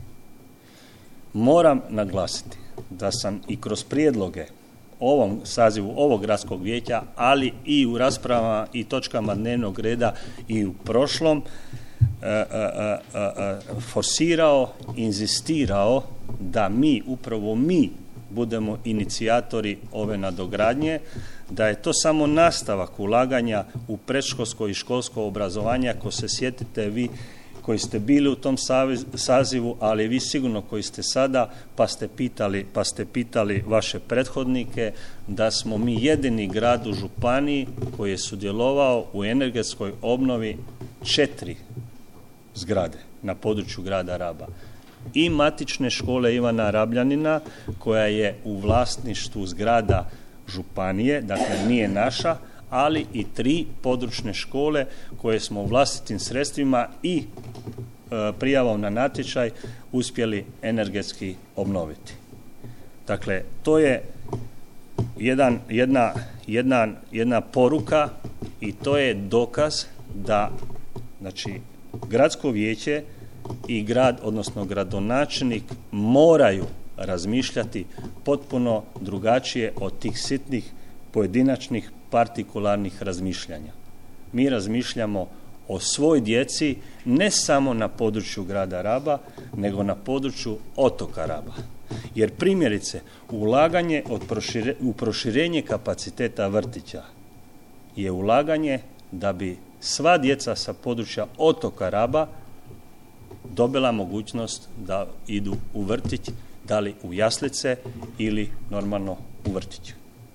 Moram naglasiti da sam i kroz prijedloge ovom sazivu ovog gradskog vijeća, ali i u raspravama i točkama dnevnog reda i u prošlom e, e, e, forsirao, inzistirao da mi, upravo mi, budemo inicijatori ove nadogradnje, da je to samo nastavak ulaganja u predškolsko i školsko obrazovanje. Ako se sjetite vi koji ste bili u tom sazivu, ali vi sigurno koji ste sada, pa ste pitali, pa ste pitali vaše prethodnike, da smo mi jedini grad u županiji koji je sudjelovao u energetskoj obnovi četiri zgrade na području grada Raba. I matične škole Ivana Rabljanina, koja je u vlasništvu zgrada županije, dakle nije naša, ali i tri područne škole koje smo vlastitim sredstvima i e, prijavom na natječaj uspjeli energetski obnoviti. Dakle, to je jedan, jedna, jedna, jedna poruka i to je dokaz da znači, gradsko vijeće i grad, odnosno gradonačelnik moraju razmišljati potpuno drugačije od tih sitnih pojedinačnih partikularnih razmišljanja. Mi razmišljamo o svoj djeci ne samo na području grada Raba, nego na području otoka Raba. Jer primjerice, ulaganje od prošire, u proširenje kapaciteta vrtića je ulaganje da bi sva djeca sa područja otoka Raba dobila mogućnost da idu u vrtić, da li u jaslice ili normalno u vrtić.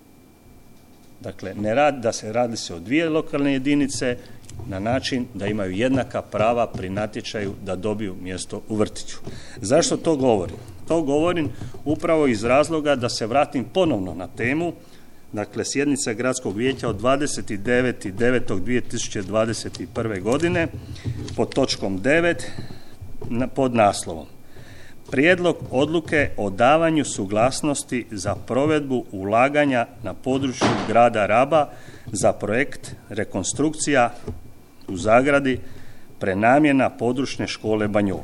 Dakle, ne rad, da se radi se o dvije lokalne jedinice na način da imaju jednaka prava pri natječaju da dobiju mjesto u vrtiću. Zašto to govorim? To govorim upravo iz razloga da se vratim ponovno na temu, dakle, sjednica Gradskog vijeća od dvadeset devetog devetog dvije tisuće dvadeset prve. godine pod točkom devet pod naslovom Prijedlog odluke o davanju suglasnosti za provedbu ulaganja na području grada Raba za projekt rekonstrukcija u zagradi prenamjena područne škole Banjol.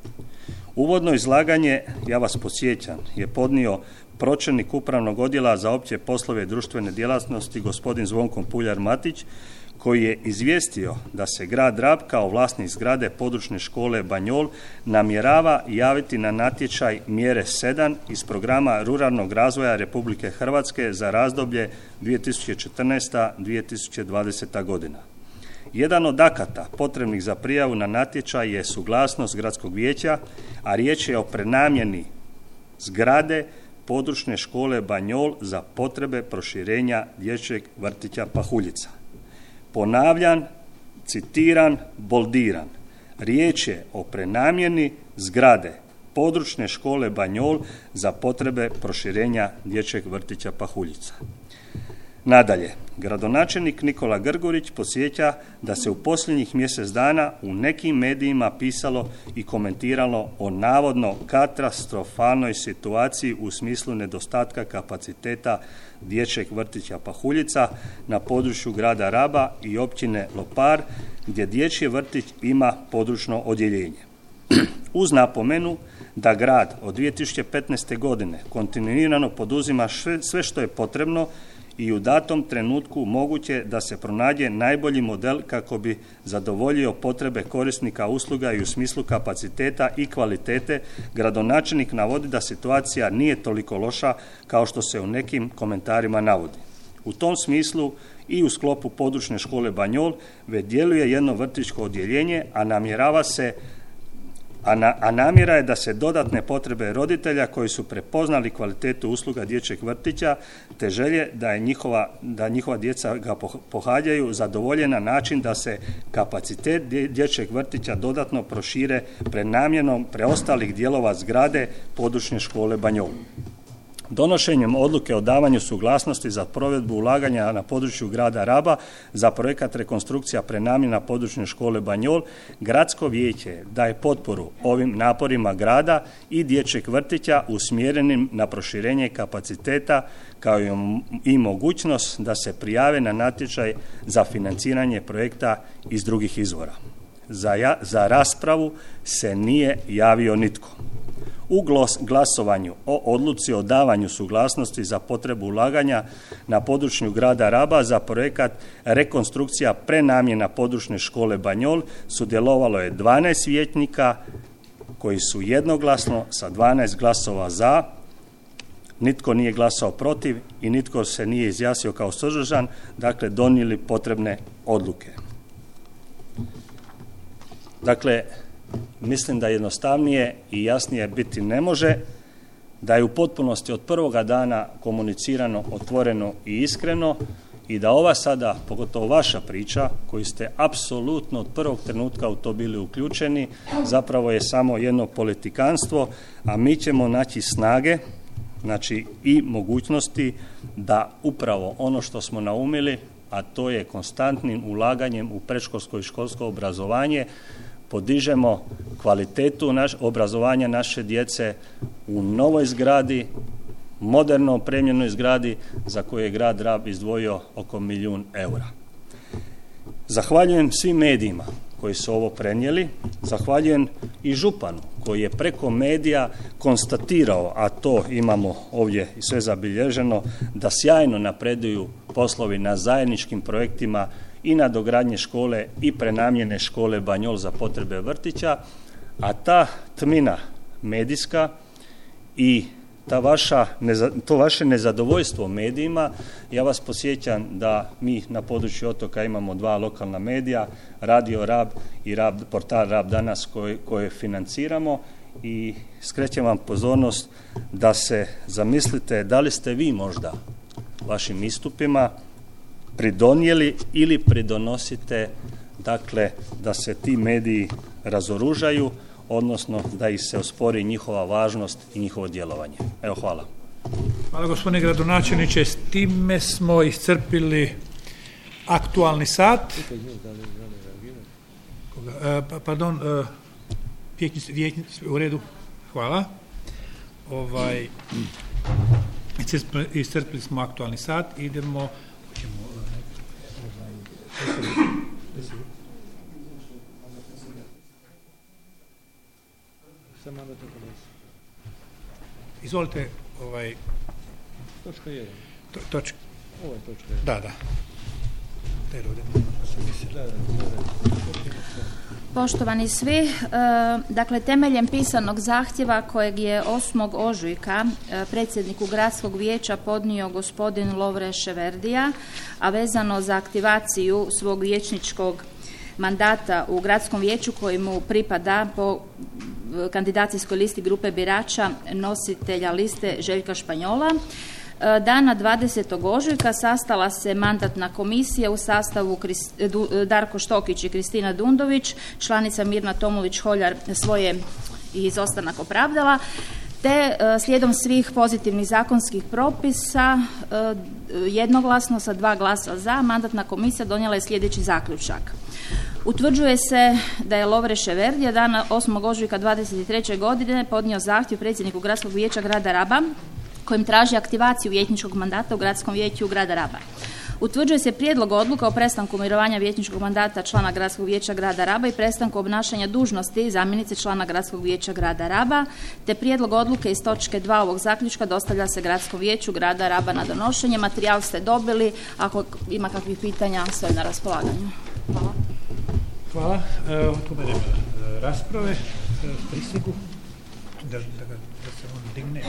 Uvodno izlaganje, ja vas podsjećam, je podnio pročelnik Upravnog odjela za opće poslove društvene djelatnosti gospodin Zvonko Puljar-Matić, koji je izvijestio da se grad Rab kao vlasnik zgrade područne škole Banjol namjerava javiti na natječaj mjere sedam iz programa ruralnog razvoja Republike Hrvatske za razdoblje dvije tisuće četrnaesta do dvije tisuće dvadeseta. godina. Jedan od akata potrebnih za prijavu na natječaj je suglasnost Gradskog vijeća, a riječ je o prenamjeni zgrade područne škole Banjol za potrebe proširenja dječjeg vrtića Pahuljica. Ponavljan, citiran, boldiran. Riječ je o prenamjeni zgrade područne škole Banjol za potrebe proširenja dječjeg vrtića Pahuljica. Nadalje, gradonačelnik Nikola Grgurić podsjeća da se u posljednjih mjesec dana u nekim medijima pisalo i komentiralo o navodno katastrofalnoj situaciji u smislu nedostatka kapaciteta dječjeg vrtića Pahuljica na području grada Raba i općine Lopar, gdje dječji vrtić ima područno odjeljenje. Uz napomenu da grad od dvije tisuće petnaeste. godine kontinuirano poduzima sve što je potrebno i u datom trenutku moguće da se pronađe najbolji model kako bi zadovoljio potrebe korisnika usluga i u smislu kapaciteta i kvalitete, gradonačelnik navodi da situacija nije toliko loša kao što se u nekim komentarima navodi. U tom smislu i u sklopu područne škole Banjol već djeluje jedno vrtićko odjeljenje, a namjerava se A, na, a namjera je da se dodatne potrebe roditelja koji su prepoznali kvalitetu usluga dječjeg vrtića te želje da, je njihova, da njihova djeca ga pohađaju zadovolje na način da se kapacitet dječjeg vrtića dodatno prošire prenamjenom preostalih dijelova zgrade područne škole Banjol. Donošenjem odluke o davanju suglasnosti za provedbu ulaganja na području grada Raba za projekat rekonstrukcija prenamjena područne škole Banjol, Gradsko vijeće daje potporu ovim naporima grada i dječjeg vrtića usmjerenim na proširenje kapaciteta kao i mogućnost da se prijave na natječaj za financiranje projekta iz drugih izvora. Za, ja, za raspravu se nije javio nitko. U glasovanju o odluci o davanju suglasnosti za potrebu ulaganja na području grada Raba za projekat rekonstrukcija prenamjena područne škole Banjol sudjelovalo je dvanaest vijećnika koji su jednoglasno sa dvanaest glasova za, nitko nije glasao protiv i nitko se nije izjasnio kao suzdržan, dakle donijeli potrebne odluke. Dakle, mislim da jednostavnije i jasnije biti ne može, da je u potpunosti od prvoga dana komunicirano otvoreno i iskreno i da ova sada, pogotovo vaša priča, koji ste apsolutno od prvog trenutka u to bili uključeni, zapravo je samo jedno politikanstvo, a mi ćemo naći snage, znači i mogućnosti da upravo ono što smo naumili, a to je konstantnim ulaganjem u predškolsko i školsko obrazovanje, podižemo kvalitetu naš, obrazovanja naše djece u novoj zgradi, moderno opremljenoj zgradi za koju je grad Rab izdvojio oko milijun eura. Zahvaljujem svim medijima koji su ovo prenijeli, zahvaljujem i županu koji je preko medija konstatirao, a to imamo ovdje sve zabilježeno, da sjajno napreduju poslovi na zajedničkim projektima i na dogradnje škole i prenamjene škole Banjol za potrebe vrtića, a ta tmina medijska i ta vaša, to vaše nezadovoljstvo medijima, ja vas podsjećam da mi na području otoka imamo dva lokalna medija, Radio Rab i Rab, portal Rab danas koje, koje financiramo i skrećem vam pozornost da se zamislite da li ste vi možda vašim istupima pridonijeli ili pridonosite dakle da se ti mediji razoružaju, odnosno da ih se ospori njihova važnost i njihovo djelovanje. Evo, hvala. Hvala gospodine gradonačelniče. S time smo iscrpili aktualni sat. Uh, pardon, uh, vječnici, vječnici, u redu. Hvala. Ovaj, iscrpili, iscrpili smo aktualni sat. Idemo... Ćemo, ovaj, izvolite, ovaj... Točka jedan. To, toč... Ovo je točka jedan. Da, da. Poštovani svi, e, dakle temeljem pisanog zahtjeva kojeg je osmog ožujka e, predsjedniku gradskog vijeća podnio gospodin Lovre Ševerdija, a vezano za aktivaciju svog vijećničkog mandata u gradskom vijeću koji mu pripada po kandidacijskoj listi grupe birača nositelja liste Željka Španjola, dana dvadesetog ožujka sastala se mandatna komisija u sastavu Darko Štokić i Kristina Dundović, članica Mirna Tomović-Holjar svoje izostanak opravdala, te slijedom svih pozitivnih zakonskih propisa jednoglasno sa dva glasa za, mandatna komisija donijela je sljedeći zaključak. Utvrđuje se da je Lovre Ševerdija dana osmog ožujka dvadeset treće godine podnio zahtjev predsjedniku gradskog vijeća grada Raba kojim traži aktivaciju vijećničkog mandata u gradskom vijeću grada Raba. Utvrđuje se prijedlog odluka o prestanku mirovanja vijećničkog mandata člana gradskog vijeća grada Raba i prestanku obnašanja dužnosti zamjenice člana gradskog vijeća grada Raba, te prijedlog odluke iz točke dva ovog zaključka dostavlja se gradskom vijeću grada Raba na donošenje. Materijal ste dobili, ako ima kakvih pitanja stojim na raspolaganju. Hvala. Hvala. E, Otpomenemo e, rasprave, e, prisegu, da, da, da, da se on digne.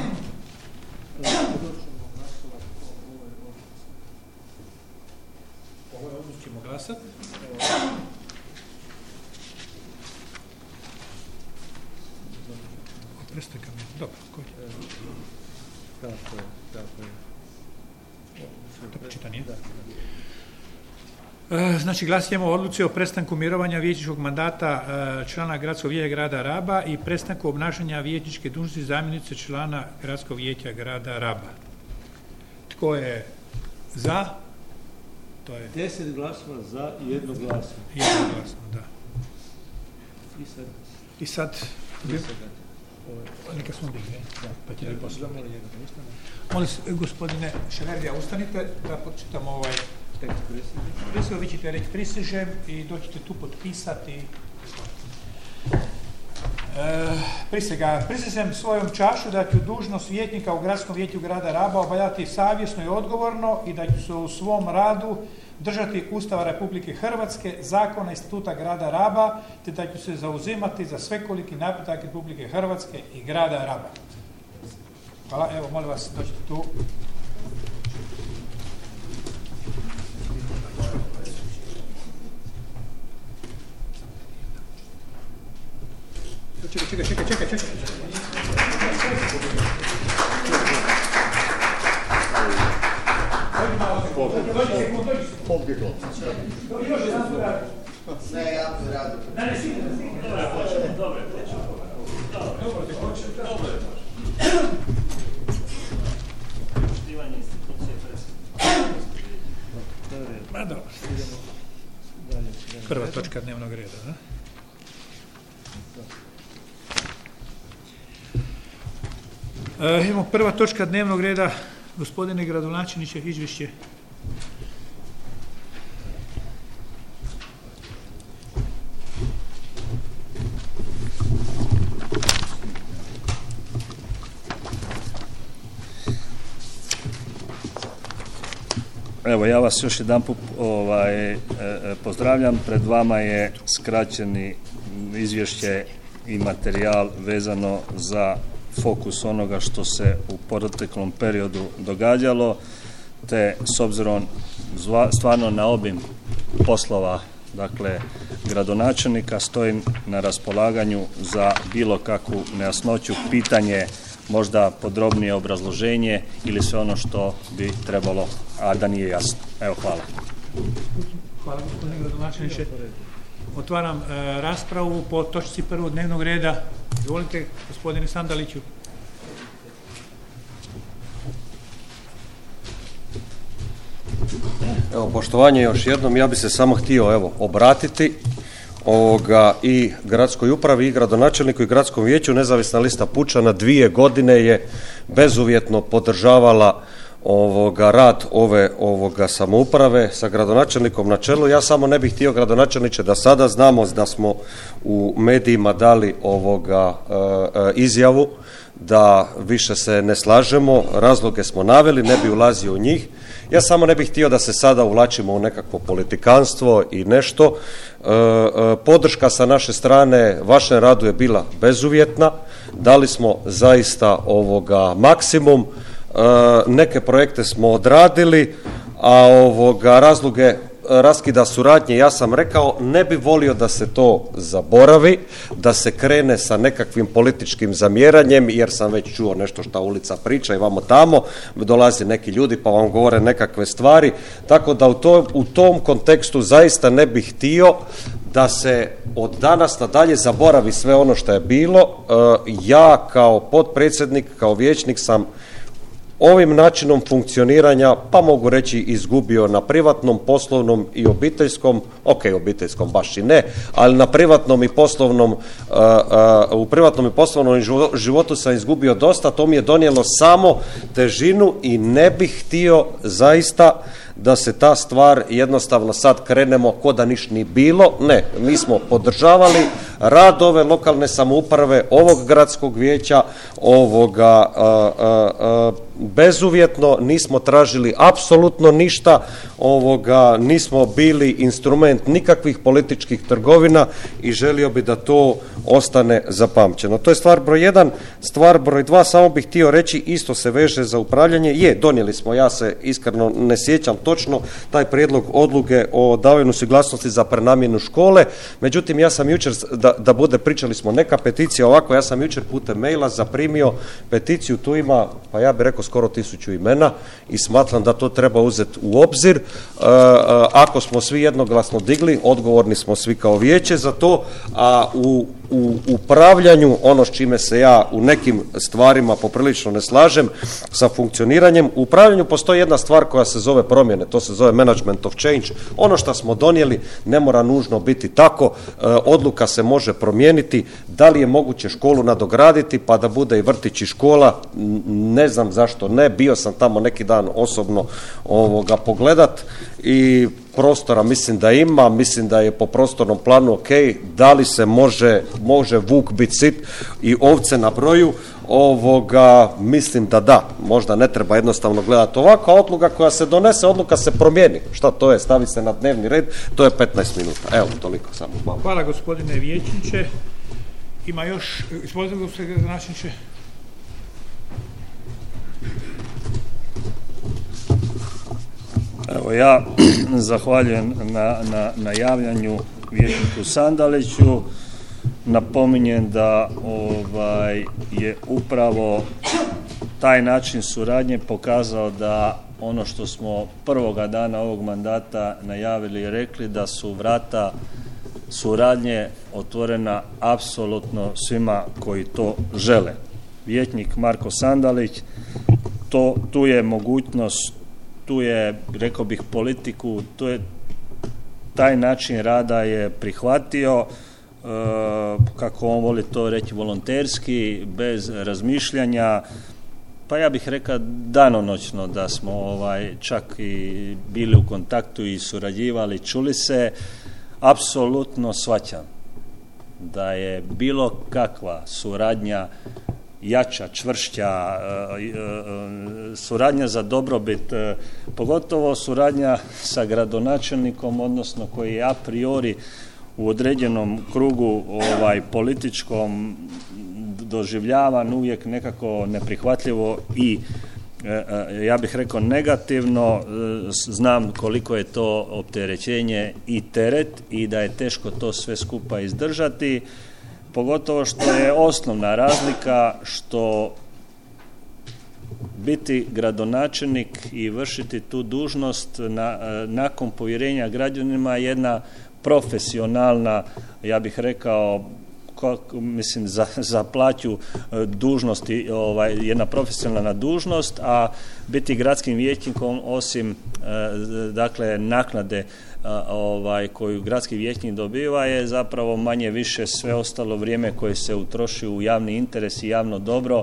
Ovo je odluč ćemo glasati. Opreste kam je. Dobro, ko će? Tako je, tako je. To čitanje? Znači, glasujemo o odluci o prestanku mirovanja vijećničkog mandata člana gradskog vijeća grada Raba i prestanku obnašanja vijećničke dužnosti zamjenice člana gradskog vijeća grada Raba. Tko je za? To je Deset glasova za i jedno glasno. jedno glasno, da. I sad... I sad... I sad neka smo digne. Da, pa će ja, li poslati. molim njega da ustane. Molim se, gospodine Ševerdija, ustanite da počitamo ovaj... Tekst prisježem. Prisježem, vi ćete reći prisežem i doćete tu potpisati. E, prisega, prisežem svojom čašu da ću dužnost vijećnika u gradskom vijeću grada Raba obavljati savjesno i odgovorno i da ću se u svom radu držati Ustava Republike Hrvatske, zakona i statuta grada Raba, te da ću se zauzimati za svekoliki napredak Republike Hrvatske i grada Raba. Hvala, evo, molim vas, dođite tu. Čekaj, čekaj, čekaj, čekaj, čekaj. Pobjeglo. Još jedan su radi. Ne, ja tu radim. Ne, ne, svi, ne, svi. Dobro, počne, dobro, počne. Dobro, te počne, dobro. Poštivanje institucije predsjednika. Ma dobro. Prva točka dnevnog reda, da? E, imamo prva točka dnevnog reda, gospodine gradonačelniče, izvješće. Evo, ja vas još jedan put ovaj, e, pozdravljam. Pred vama je skraćeni izvješće i materijal vezano za fokus onoga što se u proteklom periodu događalo, te s obzirom stvarno na obim poslova, dakle, gradonačelnika, stojim na raspolaganju za bilo kakvu nejasnoću, pitanje, možda podrobnije obrazloženje ili sve ono što bi trebalo, a da nije jasno. Evo, hvala. Hvala, gospodine gradonačelniče. Otvaram e, raspravu po točci prvog dnevnog reda. Izvolite, gospodine Sandaliću. Evo, poštovanje još jednom, ja bi se samo htio evo obratiti ovoga i gradskoj upravi i gradonačelniku i gradskom vijeću. Nezavisna lista Pučana dvije godine je bezuvjetno podržavala ovoga rad ove ovoga samouprave sa gradonačelnikom na čelu. Ja samo ne bih htio, gradonačelniče, da sada znamo da smo u medijima dali ovoga e, e, izjavu da više se ne slažemo, razloge smo naveli, ne bi ulazio u njih. Ja samo ne bih htio da se sada uvlačimo u nekakvo politikanstvo i nešto. E, e, podrška sa naše strane vašem radu je bila bezuvjetna, dali smo zaista ovoga maksimum, e, neke projekte smo odradili, a ovoga razloge raskida suradnje, ja sam rekao, ne bi volio da se to zaboravi, da se krene sa nekakvim političkim zamjeranjem, jer sam već čuo nešto šta ulica priča i vamo tamo, dolazi neki ljudi pa vam govore nekakve stvari, tako da u, to, u tom kontekstu zaista ne bih htio da se od danas nadalje zaboravi sve ono što je bilo. Ja kao potpredsjednik, kao vijećnik sam ovim načinom funkcioniranja, pa mogu reći, izgubio na privatnom, poslovnom i obiteljskom, ok, obiteljskom baš i ne, ali na privatnom i poslovnom, uh, uh, u privatnom i poslovnom životu sam izgubio dosta, to mi je donijelo samo težinu i ne bih htio zaista da se ta stvar jednostavno sad krenemo ko da niš ni bilo. Ne, mi smo podržavali rad ove lokalne samouprave, ovog gradskog vijeća, ovoga uh, uh, uh, bezuvjetno, nismo tražili apsolutno ništa, ovoga, nismo bili instrument nikakvih političkih trgovina i želio bi da to ostane zapamćeno. To je stvar broj jedan. Stvar broj dva, samo bih htio reći, isto se veže za upravljanje. Je, donijeli smo, ja se iskreno ne sjećam točno, taj prijedlog odluke o davanju suglasnosti za prenamjenu škole, međutim ja sam jučer, da, da bude, pričali smo, neka peticija ovako, ja sam jučer putem maila zaprimio peticiju, tu ima, pa ja bih rekao skoro tisuću imena i smatram da to treba uzeti u obzir. E, ako smo svi jednoglasno digli, odgovorni smo svi kao vijeće za to, a u u upravljanju, ono s čime se ja u nekim stvarima poprilično ne slažem sa funkcioniranjem, u upravljanju postoji jedna stvar koja se zove promjene, to se zove management of change. Ono što smo donijeli ne mora nužno biti tako, e, odluka se može promijeniti, da li je moguće školu nadograditi pa da bude i vrtić i škola, ne znam zašto ne, bio sam tamo neki dan osobno ovoga pogledat i prostora mislim da ima, mislim da je po prostornom planu ok, da li se može, može vuk biti sit i ovce na broju, ovoga, mislim da da, možda ne treba jednostavno gledati ovako, a odluka koja se donese, odluka se promijeni. Šta to je? Stavi se na dnevni red, to je petnaest minuta. Evo, toliko samo. Hvala, Hvala gospodine vijećniče. Ima još, gospodine gradonačelniče. Evo, ja zahvaljujem na, na, na javljanju vijećniku Sandaliću. Napominjem da ovaj, je upravo taj način suradnje pokazao da ono što smo prvoga dana ovog mandata najavili i rekli, da su vrata suradnje otvorena apsolutno svima koji to žele. Vijećnik Marko Sandalić, to, tu je mogućnost, tu je, rekao bih, politiku, tu je taj način rada je prihvatio, e, kako on voli to reći, volonterski, bez razmišljanja, pa ja bih rekao danonoćno da smo ovaj, čak i bili u kontaktu i surađivali, čuli se. Apsolutno shvaćam da je bilo kakva suradnja jača, čvršća, suradnja za dobrobit, pogotovo suradnja sa gradonačelnikom, odnosno koji je a priori u određenom krugu ovaj političkom doživljavan uvijek nekako neprihvatljivo i ja bih rekao negativno. Znam koliko je to opterećenje i teret i da je teško to sve skupa izdržati, pogotovo što je osnovna razlika što biti gradonačelnik i vršiti tu dužnost na, nakon povjerenja građanima je jedna profesionalna, ja bih rekao, mislim za, za plaću dužnosti, ovaj, jedna profesionalna dužnost, a biti gradskim vijećnikom osim dakle naknade ovaj, koju gradski vijećnik dobiva je zapravo manje više sve ostalo vrijeme koje se utroši u javni interes i javno dobro,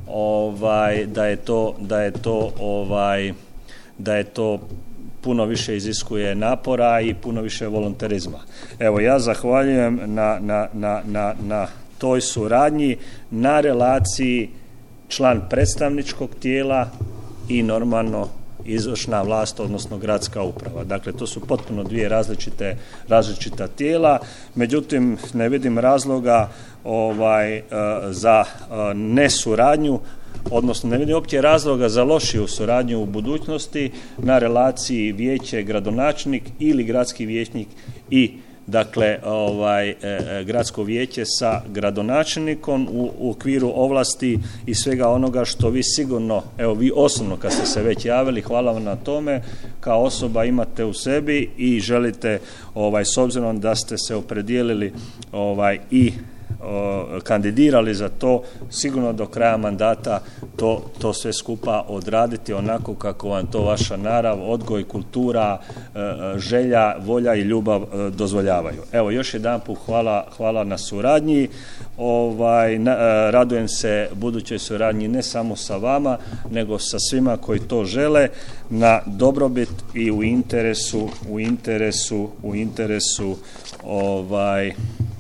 ovaj, da je to, da je to, ovaj, da je to puno više iziskuje napora i puno više volonterizma. Evo, ja zahvaljujem na, na, na, na, na toj suradnji, na relaciji član predstavničkog tijela i normalno izvršna vlast, odnosno gradska uprava. Dakle, to su potpuno dvije različite, različita tijela, međutim, ne vidim razloga ovaj, za nesuradnju, odnosno ne vidim uopće razloga za lošiju suradnju u budućnosti na relaciji vijeće gradonačelnik ili gradski vijećnik i dakle ovaj e, gradsko vijeće sa gradonačelnikom u, u okviru ovlasti i svega onoga što vi sigurno, evo vi osobno kad ste se već javili, hvala vam na tome, kao osoba imate u sebi i želite ovaj s obzirom da ste se opredijelili ovaj i kandidirali za to, sigurno do kraja mandata to, to sve skupa odraditi onako kako vam to vaša narav, odgoj, kultura, želja, volja i ljubav dozvoljavaju. Evo, još jedanput hvala, hvala na suradnji. Ovaj, na, radujem se budućoj suradnji ne samo sa vama, nego sa svima koji to žele na dobrobit i u interesu, u interesu, u interesu ovaj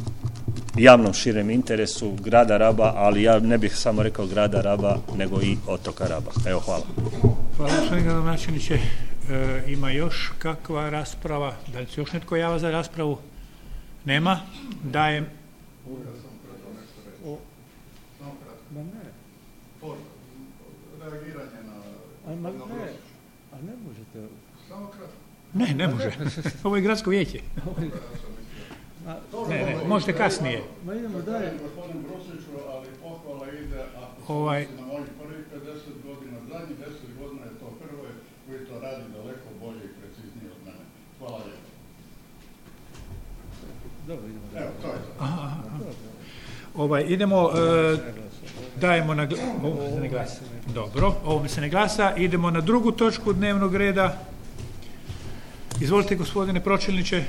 javnom širem interesu grada Raba, ali ja ne bih samo rekao grada Raba, nego i otoka Raba. Evo, hvala. Hvala, gospodine gradonačelniče. E, ima još kakva rasprava? Da li se još netko java za raspravu? Nema? Dajem... O... Ma ne. Reagiranje na... A ne, a ne možete... Samo kratko. Ne, ne može. Ovo je gradsko vijeće. A, ne, ne, možete kasnije. Ma idemo dalje. Gospodin Brusiću, ali pohvala ide, ako ovaj... na mojih prvih pedeset godina, zadnjih deset godina je to Hrvoje koji to radi daleko bolje i preciznije od mene. Hvala lijepo. Dobro, idemo dalje. Evo, to je to. Aha, aha. Ovaj, idemo, e, dajemo na... Ovo se ne glasa. Dobro, ovo mi se ne glasa. Idemo na drugu točku dnevnog reda. Izvolite, gospodine pročelniče.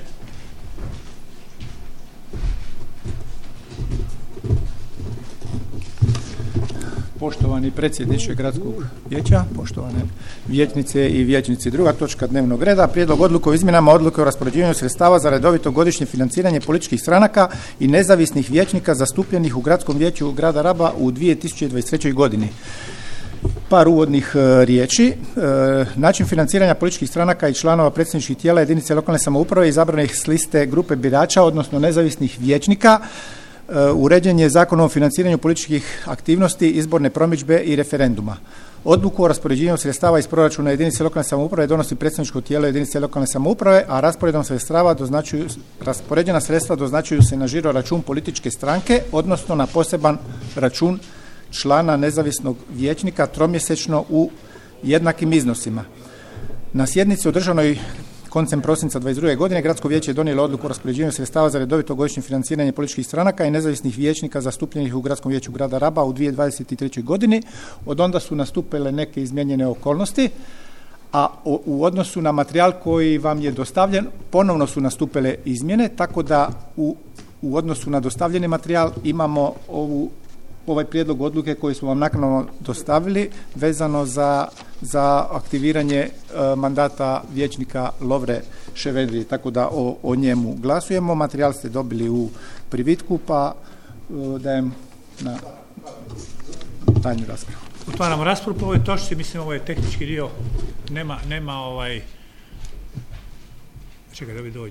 Poštovani predsjedniče gradskog vijeća, poštovane vijećnice i vijećnici, druga točka dnevnog reda, prijedlog odluke o izmjenama odluke o raspoređivanju sredstava za redovito godišnje financiranje političkih stranaka i nezavisnih vijećnika zastupljenih u gradskom vijeću grada Raba u dvije tisuće dvadeset trećoj godini. Par uvodnih e, riječi. E, način financiranja političkih stranaka i članova predsjedničkih tijela jedinice lokalne samouprave izabranih s liste grupe birača, odnosno nezavisnih vijećnika, uređen je Zakonom o financiranju političkih aktivnosti, izborne promidžbe i referenduma. Odluku o raspoređivanju sredstava iz proračuna jedinice lokalne samouprave donosi predstavničko tijelo jedinice lokalne samouprave, a rasporedom sredstava doznačuju, raspoređena sredstva doznačuju se na žiro račun političke stranke, odnosno na poseban račun člana nezavisnog vijećnika tromjesečno u jednakim iznosima. Na sjednici održanoj koncem prosinca dvadeset druge godine Gradsko vijeće je donijelo odluku o raspoređivanju sredstava za redovito godišnje financiranje političkih stranaka i nezavisnih vijećnika zastupljenih u Gradskom vijeću grada Raba u dvije tisuće dvadeset trećoj godini. Od onda su nastupile neke izmijenjene okolnosti, a u odnosu na materijal koji vam je dostavljen ponovno su nastupile izmjene, tako da u, u odnosu na dostavljeni materijal imamo ovu ovaj prijedlog odluke koji smo vam naknadno dostavili vezano za, za aktiviranje e, mandata vijećnika Lovre Ševedrije, tako da o, o njemu glasujemo. Materijal ste dobili u privitku, pa e, dajem na daljnju raspravu. Otvaramo raspravu po ovoj točci, mislim ovo je tehnički dio, nema, nema ovaj... Čekaj da vi dođu.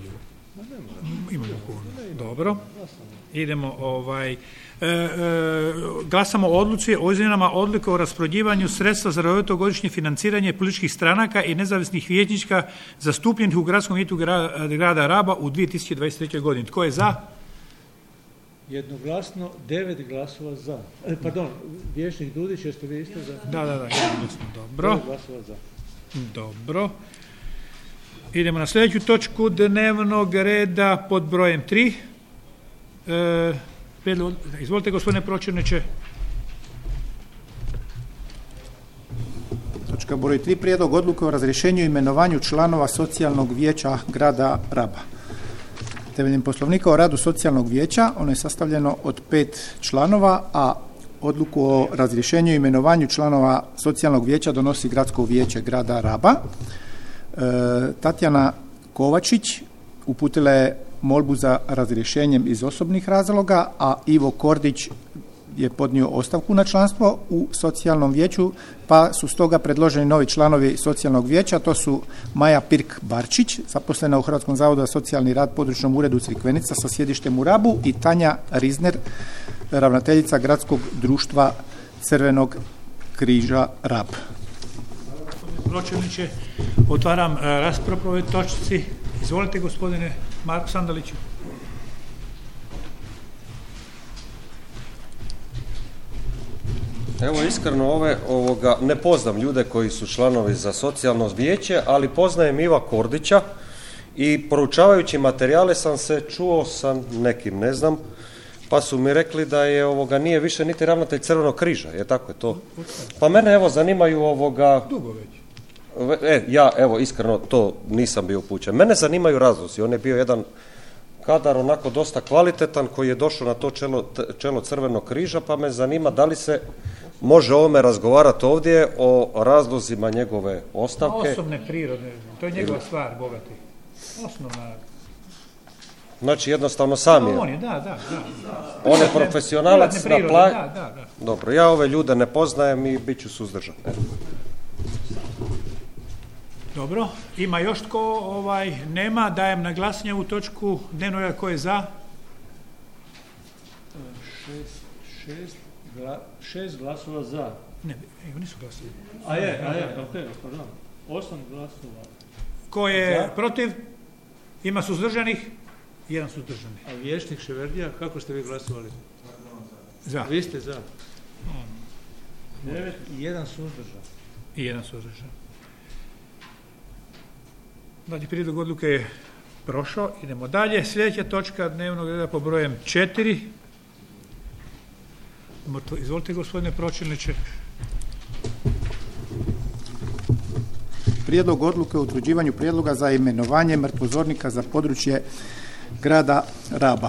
Imamo puno. Dobro. Idemo ovaj... E, e, glasamo o odluci o izmjenama odluke o raspoređivanju sredstva za redovito godišnje financiranje političkih stranaka i nezavisnih vijećnika zastupljenih u Gradskom vijeću grada, grada Raba u dvije tisuće dvadeset trećoj. godini. Tko je za? Jednoglasno, devet glasova za. E, pardon, vijećnik Dudić, jeste vi isto za? Da, da, da, jednoglasno. Dobro. devet glasova za. Dobro. Idemo na sljedeću točku dnevnog reda pod brojem tri. E, prijedlog, izvolite, gospodine pročelniče. Točka broj tri. Prijedlog odluke o razrješenju i imenovanju članova socijalnog vijeća grada Raba. Temeljem Poslovnika o radu socijalnog vijeća, ono je sastavljeno od pet članova, a odluku o razrješenju i imenovanju članova socijalnog vijeća donosi Gradsko vijeće grada Raba. E, Tatjana Kovačić uputila je molbu za razrješenjem iz osobnih razloga, a Ivo Kordić je podnio ostavku na članstvo u socijalnom vijeću, pa su stoga predloženi novi članovi socijalnog vijeća. To su Maja Pirk-Barčić, zaposlena u Hrvatskom zavodu za socijalni rad područnom uredu Crikvenica sa sjedištem u Rabu, i Tanja Rizner, ravnateljica Gradskog društva Crvenog križa Rab. Pročelniče, otvaram raspravu po ovoj točci. Izvolite, gospodine Marko Sandaliću. Evo, iskreno ove, ovoga, ne poznam ljude koji su članovi za socijalno vijeće, ali poznajem Iva Kordića i poručavajući materijale sam se čuo sa nekim, ne znam, pa su mi rekli da je ovoga nije više niti ravnatelj Crvenog križa, je tako je to? Pa mene evo zanimaju ovoga... Dugo već. E, ja evo iskreno to nisam bio upućen. Mene zanimaju razlozi, on je bio jedan kadar onako dosta kvalitetan koji je došao na to čelo, čelo Crvenog križa, pa me zanima da li se može o ovome razgovarati ovdje o razlozima njegove ostavke. Osobne prirode, to je njegova stvar, bogati. Osnovna. Znači jednostavno sam je. No, on je, da, da, da. On je profesionalac na plać. Da, da, da. Dobro, ja ove ljude ne poznajem i bit ću suzdržan. Dobro, ima još tko? Ovaj, nema, dajem na glasanje u točku dnevnog reda. Ko je za? Šest, šest, gla, šest glasova za. Ne, evo nisu glasili. A je, a je, ok, pardon. Osam glasova. Ko je za. Protiv? Ima suzdržanih? Jedan suzdržani. A vijećnik Ševerdija, kako ste vi glasovali? Za. Vi ste za. Devet i jedan suzdržan. I jedan suzdržan. Znači, prijedlog odluke je prošao. Idemo dalje. Sljedeća točka dnevnog reda po brojem četiri. Izvolite, gospodine pročelniče. Prijedlog odluke o utvrđivanju prijedloga za imenovanje mrtvozornika za područje grada Raba.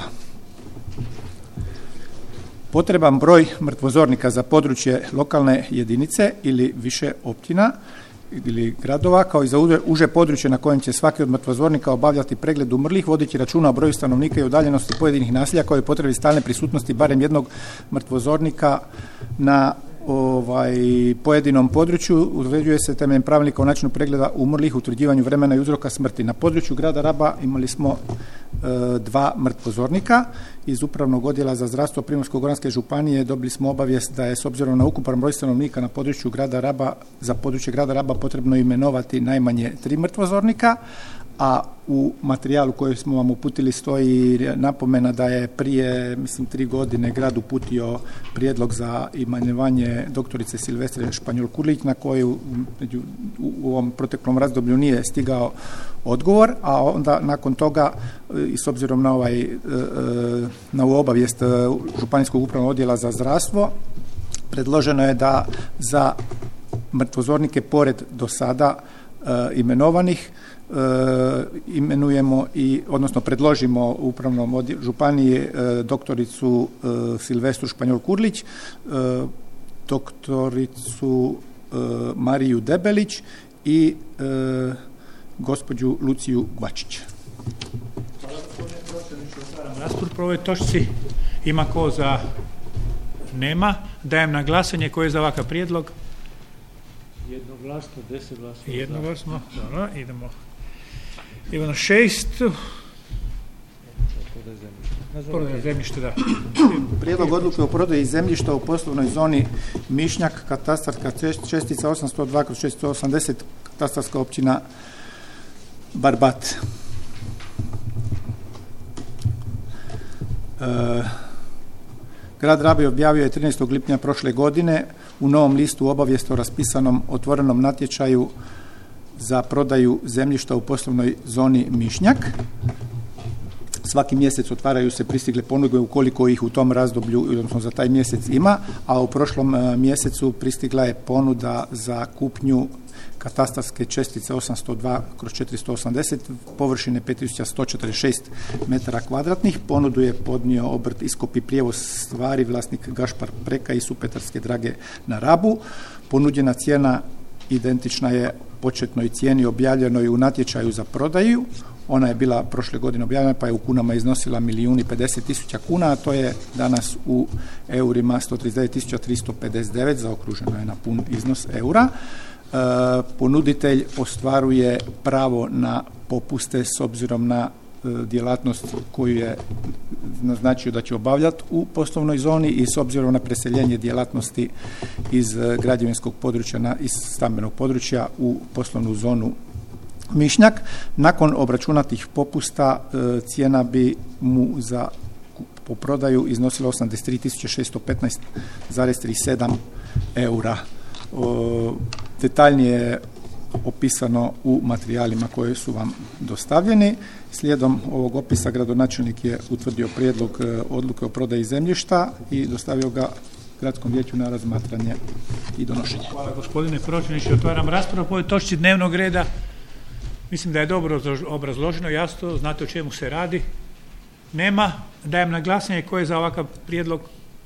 Potreban broj mrtvozornika za područje lokalne jedinice ili više općina ili gradova, kao i za uže područje na kojem će svaki od mrtvozornika obavljati pregled umrlih, voditi računa o broju stanovnika i udaljenosti pojedinih naselja, kao i potrebi stalne prisutnosti barem jednog mrtvozornika na ovaj pojedinom području. Određuje se temeljem pravilnika o načinu pregleda umrlih, utvrđivanju vremena i uzroka smrti. Na području grada Raba imali smo e, dva mrtvozornika. Iz Upravnog odjela za zdravstvo Primorsko-goranske županije dobili smo obavijest da je s obzirom na ukupan broj stanovnika na području grada Raba, za područje grada Raba potrebno imenovati najmanje tri mrtvozornika, a u materijalu koji smo vam uputili stoji napomena da je prije, mislim, tri godine grad uputio prijedlog za imenovanje doktorice Silvestre Španjol-Kurlić, na koju među, u ovom proteklom razdoblju nije stigao odgovor, a onda nakon toga i s obzirom na ovaj na ovu obavijest Županijskog upravnog odjela za zdravstvo predloženo je da za mrtvozornike pored do sada imenovanih E, imenujemo i, odnosno predložimo upravnom odjelu županiji e, doktoricu e, Silvestru Španjol-Kurlić, e, doktoricu e, Mariju Debelić i e, gospođu Luciju Gvačić. Raspravu po ovoj točci. Ima ko za? Nema. Dajem na glasanje. Ko je za ovakav prijedlog? Jednoglasno, deset glasova. Jednoglasno, dobro, idemo. Idemo na šest. prodaji zemljišta. Prodaja zemljišta, da. Prijedlog odluke o prodaji zemljišta u poslovnoj zoni Mišnjak, katastarska čestica osamsto dva kroz šesto osamdeset, katastarska općina Barbat. E, Grad Rab je objavio je trinaestog lipnja prošle godine u Novom listu obavijest o raspisanom otvorenom natječaju za prodaju zemljišta u poslovnoj zoni Mišnjak. Svaki mjesec otvaraju se pristigle ponude ukoliko ih u tom razdoblju, odnosno za taj mjesec ima, a u prošlom mjesecu pristigla je ponuda za kupnju katastarske čestice osamsto dva kroz četiristo osamdeset, površine pet tisuća sto četrdeset šest metara kvadratnih. Ponudu je podnio obrt Iskop i prijevoz stvari, vlasnik Gašpar Preka iz Supetarske Drage na Rabu. Ponuđena cijena identična je početnoj cijeni objavljenoj u natječaju za prodaju. Ona je bila prošle godine objavljena pa je u kunama iznosila milijun i pedeset tisuća kuna, a to je danas u eurima sto trideset devet tisuća tristo pedeset devet, zaokruženo je na pun iznos eura. E, ponuditelj ostvaruje pravo na popuste s obzirom na e, djelatnost koju je naznačio da će obavljati u poslovnoj zoni i s obzirom na preseljenje djelatnosti iz e, građevinskog područja, na, iz stambenog područja u poslovnu zonu Mišnjak. Nakon obračunatih popusta e, cijena bi mu za po prodaju iznosila osamdeset tri tisuće šesto petnaest zarez trideset sedam eura. O, detaljnije je opisano u materijalima koji su vam dostavljeni. Slijedom ovog opisa gradonačelnik je utvrdio prijedlog e, odluke o prodaji zemljišta i dostavio ga Gradskom vijeću na razmatranje i donošenje. Hvala gospodine Pročaniću. Otvaram raspravu po ovoj točci dnevnog reda. Mislim da je dobro obrazloženo, jasno, znate o čemu se radi. Nema. Dajem na glasanje ko je za ovakav prijedlog.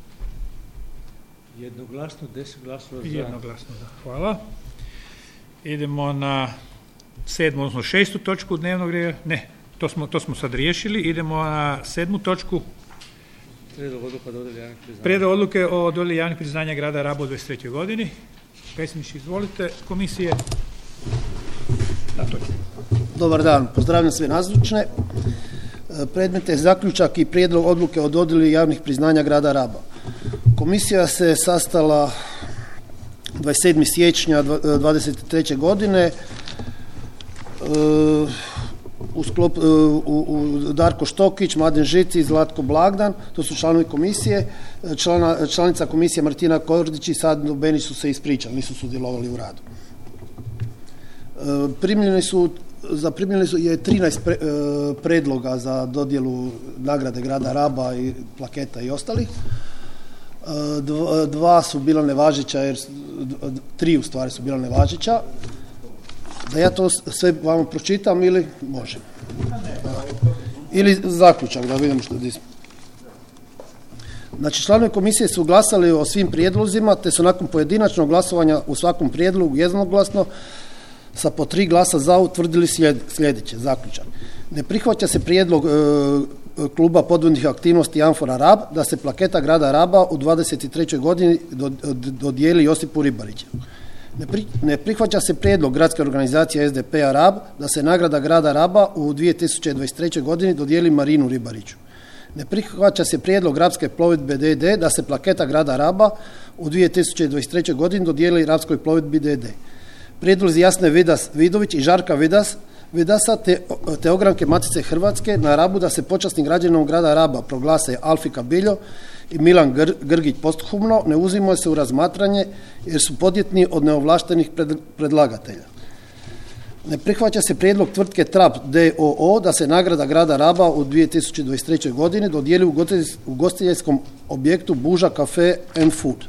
Jednoglasno, deset glasova za. Jednoglasno, da. Hvala. Idemo na sedmu, odnosno šestu točku dnevnog reda. Ne, to smo, to smo sad riješili. Idemo na sedmu točku. Prijedlog odluke o dodjeli javnih priznanja. Prijedlog odluke o dodjeli javnih priznanja grada Raba u dvadeset trećoj godini. Predsjedniče, izvolite, komisije. Da, to je. Dobar dan, pozdravljam sve nazočne. Predmet je zaključak i prijedlog odluke o dodjeli javnih priznanja grada Raba. Komisija se sastala dvadeset sedmog siječnja dvadeset treće godine. U, sklop, u, u Darko Štokić, Mladen Žici i Zlatko Blagdan, to su članovi komisije. Člana, članica komisije Martina Kordić i Sadno Benić su se ispričali, nisu sudjelovali u radu. Primljeni su Zaprimljeni su je trinaest pre, e, predloga za dodjelu nagrade grada Raba i plaketa i ostalih. E, dva, dva su bila nevažeća, jer tri u stvari su bila nevažeća. Da ja to sve vam pročitam ili možem? Ili zaključak, da vidimo što dismo. Znači, članovi komisije su glasali o svim prijedlozima, te su nakon pojedinačnog glasovanja u svakom prijedlogu jednoglasno sa po tri glasa za utvrdili sljedeće, zaključak. Ne prihvaća se prijedlog e, kluba podvodnih aktivnosti Amfora Rab da se plaketa grada Raba u dvadeset trećoj godini dodijeli Josipu Ribariću. Ne, pri, ne prihvaća se prijedlog gradske organizacije S D P-a Rab da se nagrada grada Raba u dvije tisuće dvadeset trećoj godini dodijeli Marinu Ribariću. Ne prihvaća se prijedlog Rapske plovidbe D D da se plaketa grada Raba u dvije tisuće dvadeset trećoj godini dodijeli Rapskoj plovidbi D D. Prijedlozi Jasne Vidas Vidović i Žarka Vidas, Vidasa te, te ogranke Matice Hrvatske na Rabu da se počasnim građanom grada Raba proglase Alfika Biljo i Milan Gr, Grgić posthumno ne uzimaju se u razmatranje jer su podjetni od neovlaštenih pred, predlagatelja. Ne prihvaća se prijedlog tvrtke Trap D O O da se nagrada grada Raba u dvije tisuće dvadeset trećoj godini dodijeli u ugostiteljskom objektu Buža Cafe and Food.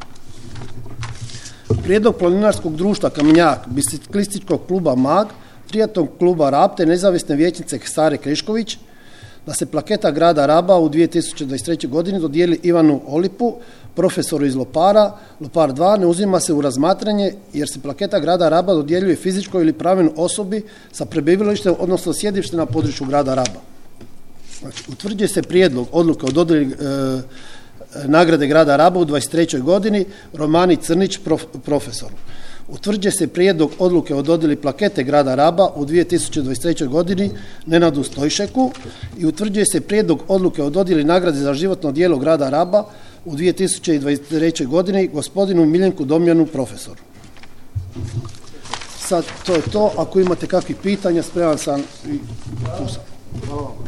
Prijedlog planinarskog društva Kamenjak, biciklističkog kluba Mag, triatlon kluba Rab te nezavisne vijećnice Sare Krišković da se plaketa grada Raba u dvije tisuće dvadeset trećoj godini dodijeli Ivanu Olipu, profesoru iz Lopara, Lopar dva, ne uzima se u razmatranje jer se plaketa grada Raba dodjeljuje fizičkoj ili pravnoj osobi sa prebivalištem, odnosno sjedištem na području grada Raba. Znači, utvrđuje se prijedlog odluke o dodjeli e, nagrade grada Raba u dvadeset trećoj godini Romani Crnić, prof, profesoru. Utvrđuje se prijedlog odluke o dodjeli plakete grada Raba u dvije tisuće dvadeset trećoj godini Nenadu Stojšeku i utvrđuje se prijedlog odluke o dodjeli nagrade za životno djelo grada Raba u dvije tisuće dvadeset trećoj godini gospodinu Miljenku Domjanu, profesoru. Sad to je to. Ako imate kakvih pitanja, spreman sam i tu sam. Hvala vam.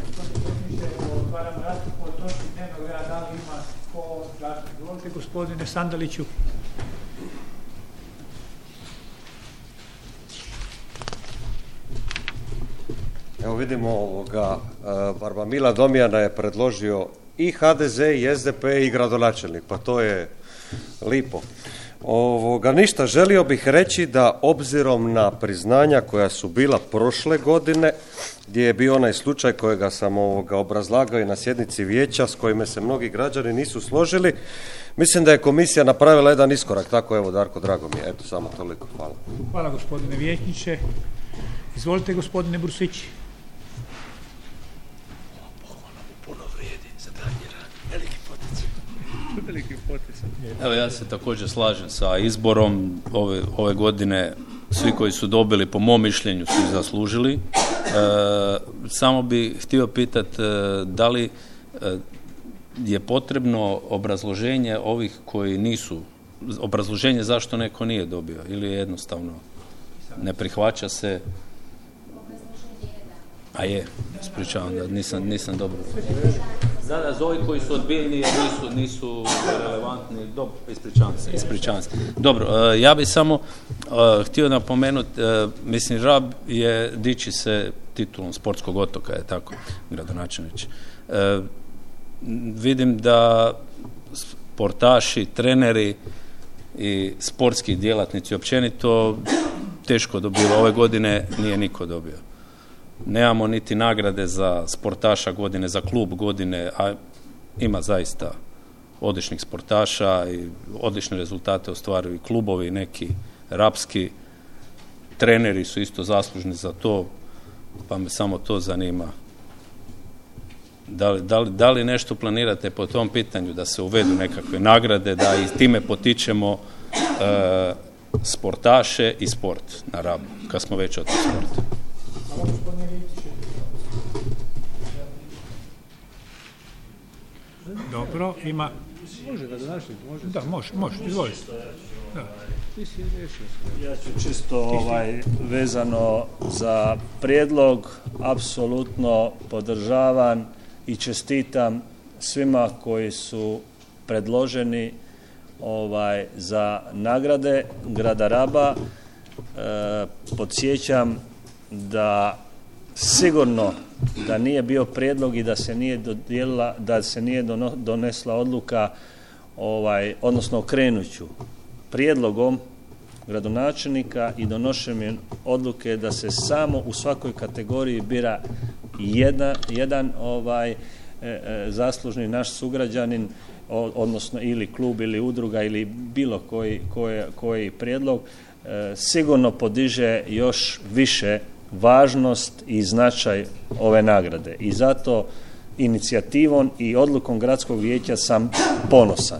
Izvolite, gospodine Sandaliću. Evo vidimo ovoga, Barba Mila Domjana je predložio i ha de ze i es de pe i gradonačelnik, pa to je lipo. Ovoga, ništa, želio bih reći da obzirom na priznanja koja su bila prošle godine, gdje je bio onaj slučaj kojega sam ovoga obrazlagao i na sjednici vijeća s kojime se mnogi građani nisu složili, mislim da je komisija napravila jedan iskorak. Tako, evo, Darko, drago mi je. Eto, samo toliko. Hvala. Hvala, gospodine vijećniče. Izvolite, gospodine Brusić. Evo, ja se također slažem sa izborom ove, ove godine. Svi koji su dobili, po mom mišljenju, su zaslužili. E, samo bi htio pitati e, da li e, je potrebno obrazloženje ovih koji nisu, obrazloženje zašto neko nije dobio, ili jednostavno ne prihvaća se. A je, ispričavam da nisam, nisam dobro. Da, da, za ovi koji su odbijeni nisu, nisu relevantni. Dobro, ispričavam se, ispričavam se. Dobro, uh, ja bih samo uh, htio napomenuti, uh, mislim, Rab je diči se titulom sportskog otoka, je tako, gradonačelniče. Uh, vidim da sportaši, treneri i sportski djelatnici općenito teško dobilo. Ove godine nije niko dobio. Nemamo niti nagrade za sportaša godine, za klub godine, a ima zaista odličnih sportaša i odlične rezultate ostvaruju i klubovi, neki rapski, treneri su isto zaslužni za to, pa me samo to zanima. Da li, da li, da li nešto planirate po tom pitanju, da se uvedu nekakve nagrade, da i time potičemo e, sportaše i sport na Rabu, kad smo već od sporta. Dobro, ima... Može da našli, može. Da, može, može, izvolite. Da. Ja ću čisto ovaj, vezano za prijedlog, apsolutno podržavam i čestitam svima koji su predloženi ovaj, za nagrade grada Raba. E, podsjećam da sigurno da nije bio prijedlog i da se nije dodijelila, da se nije donesla odluka, ovaj, odnosno okrenuću prijedlogom gradonačelnika i donošenjem odluke da se samo u svakoj kategoriji bira jedan, jedan ovaj, e, e, zaslužni naš sugrađanin, o, odnosno ili klub ili udruga ili bilo koji, koji, koji prijedlog, e, sigurno podiže još više važnost i značaj ove nagrade. I zato inicijativom i odlukom gradskog vijeća sam ponosan.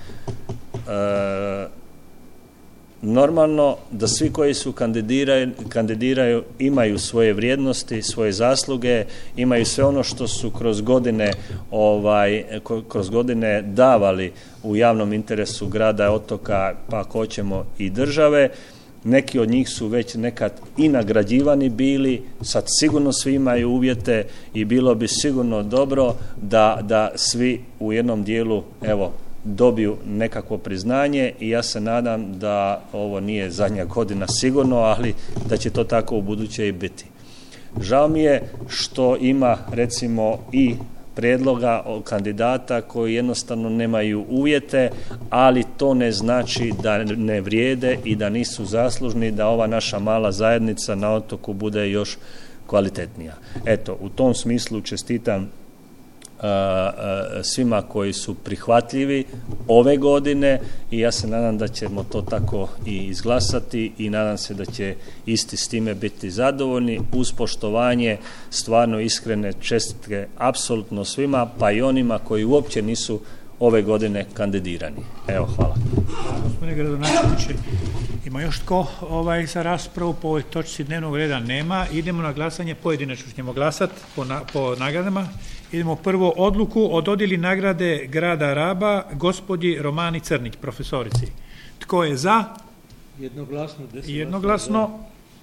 E, normalno da svi koji su kandidiraju, kandidiraju imaju svoje vrijednosti, svoje zasluge, imaju sve ono što su kroz godine ovaj, kroz godine davali u javnom interesu grada, otoka, pa ako hoćemo i države. Neki od njih su već nekad i nagrađivani bili, sad sigurno svi imaju uvjete i bilo bi sigurno dobro da, da svi u jednom dijelu, evo, dobiju nekakvo priznanje i ja se nadam da ovo nije zadnja godina sigurno, ali da će to tako u buduće i biti. Žao mi je što ima recimo i prijedloga kandidata koji jednostavno nemaju uvjete, ali to ne znači da ne vrijede i da nisu zaslužni da ova naša mala zajednica na otoku bude još kvalitetnija. Eto, u tom smislu čestitam a, a, svima koji su prihvatljivi ove godine i ja se nadam da ćemo to tako i izglasati i nadam se da će isti s time biti zadovoljni uz poštovanje stvarno iskrene čestitke apsolutno svima, pa i onima koji uopće nisu ove godine kandidirani. Evo, hvala. Gospodine gradonačelniče, Ima još tko ovaj, za raspravu po ovoj točci dnevnog reda? Nema. Idemo na glasanje, pojedinačno ćemo glasati po, na, po nagradama. Idemo prvo odluku o dodjeli nagrade grada Raba gospođi Romani Crnić, profesorici. Tko je za? Jednoglasno. Jednoglasno.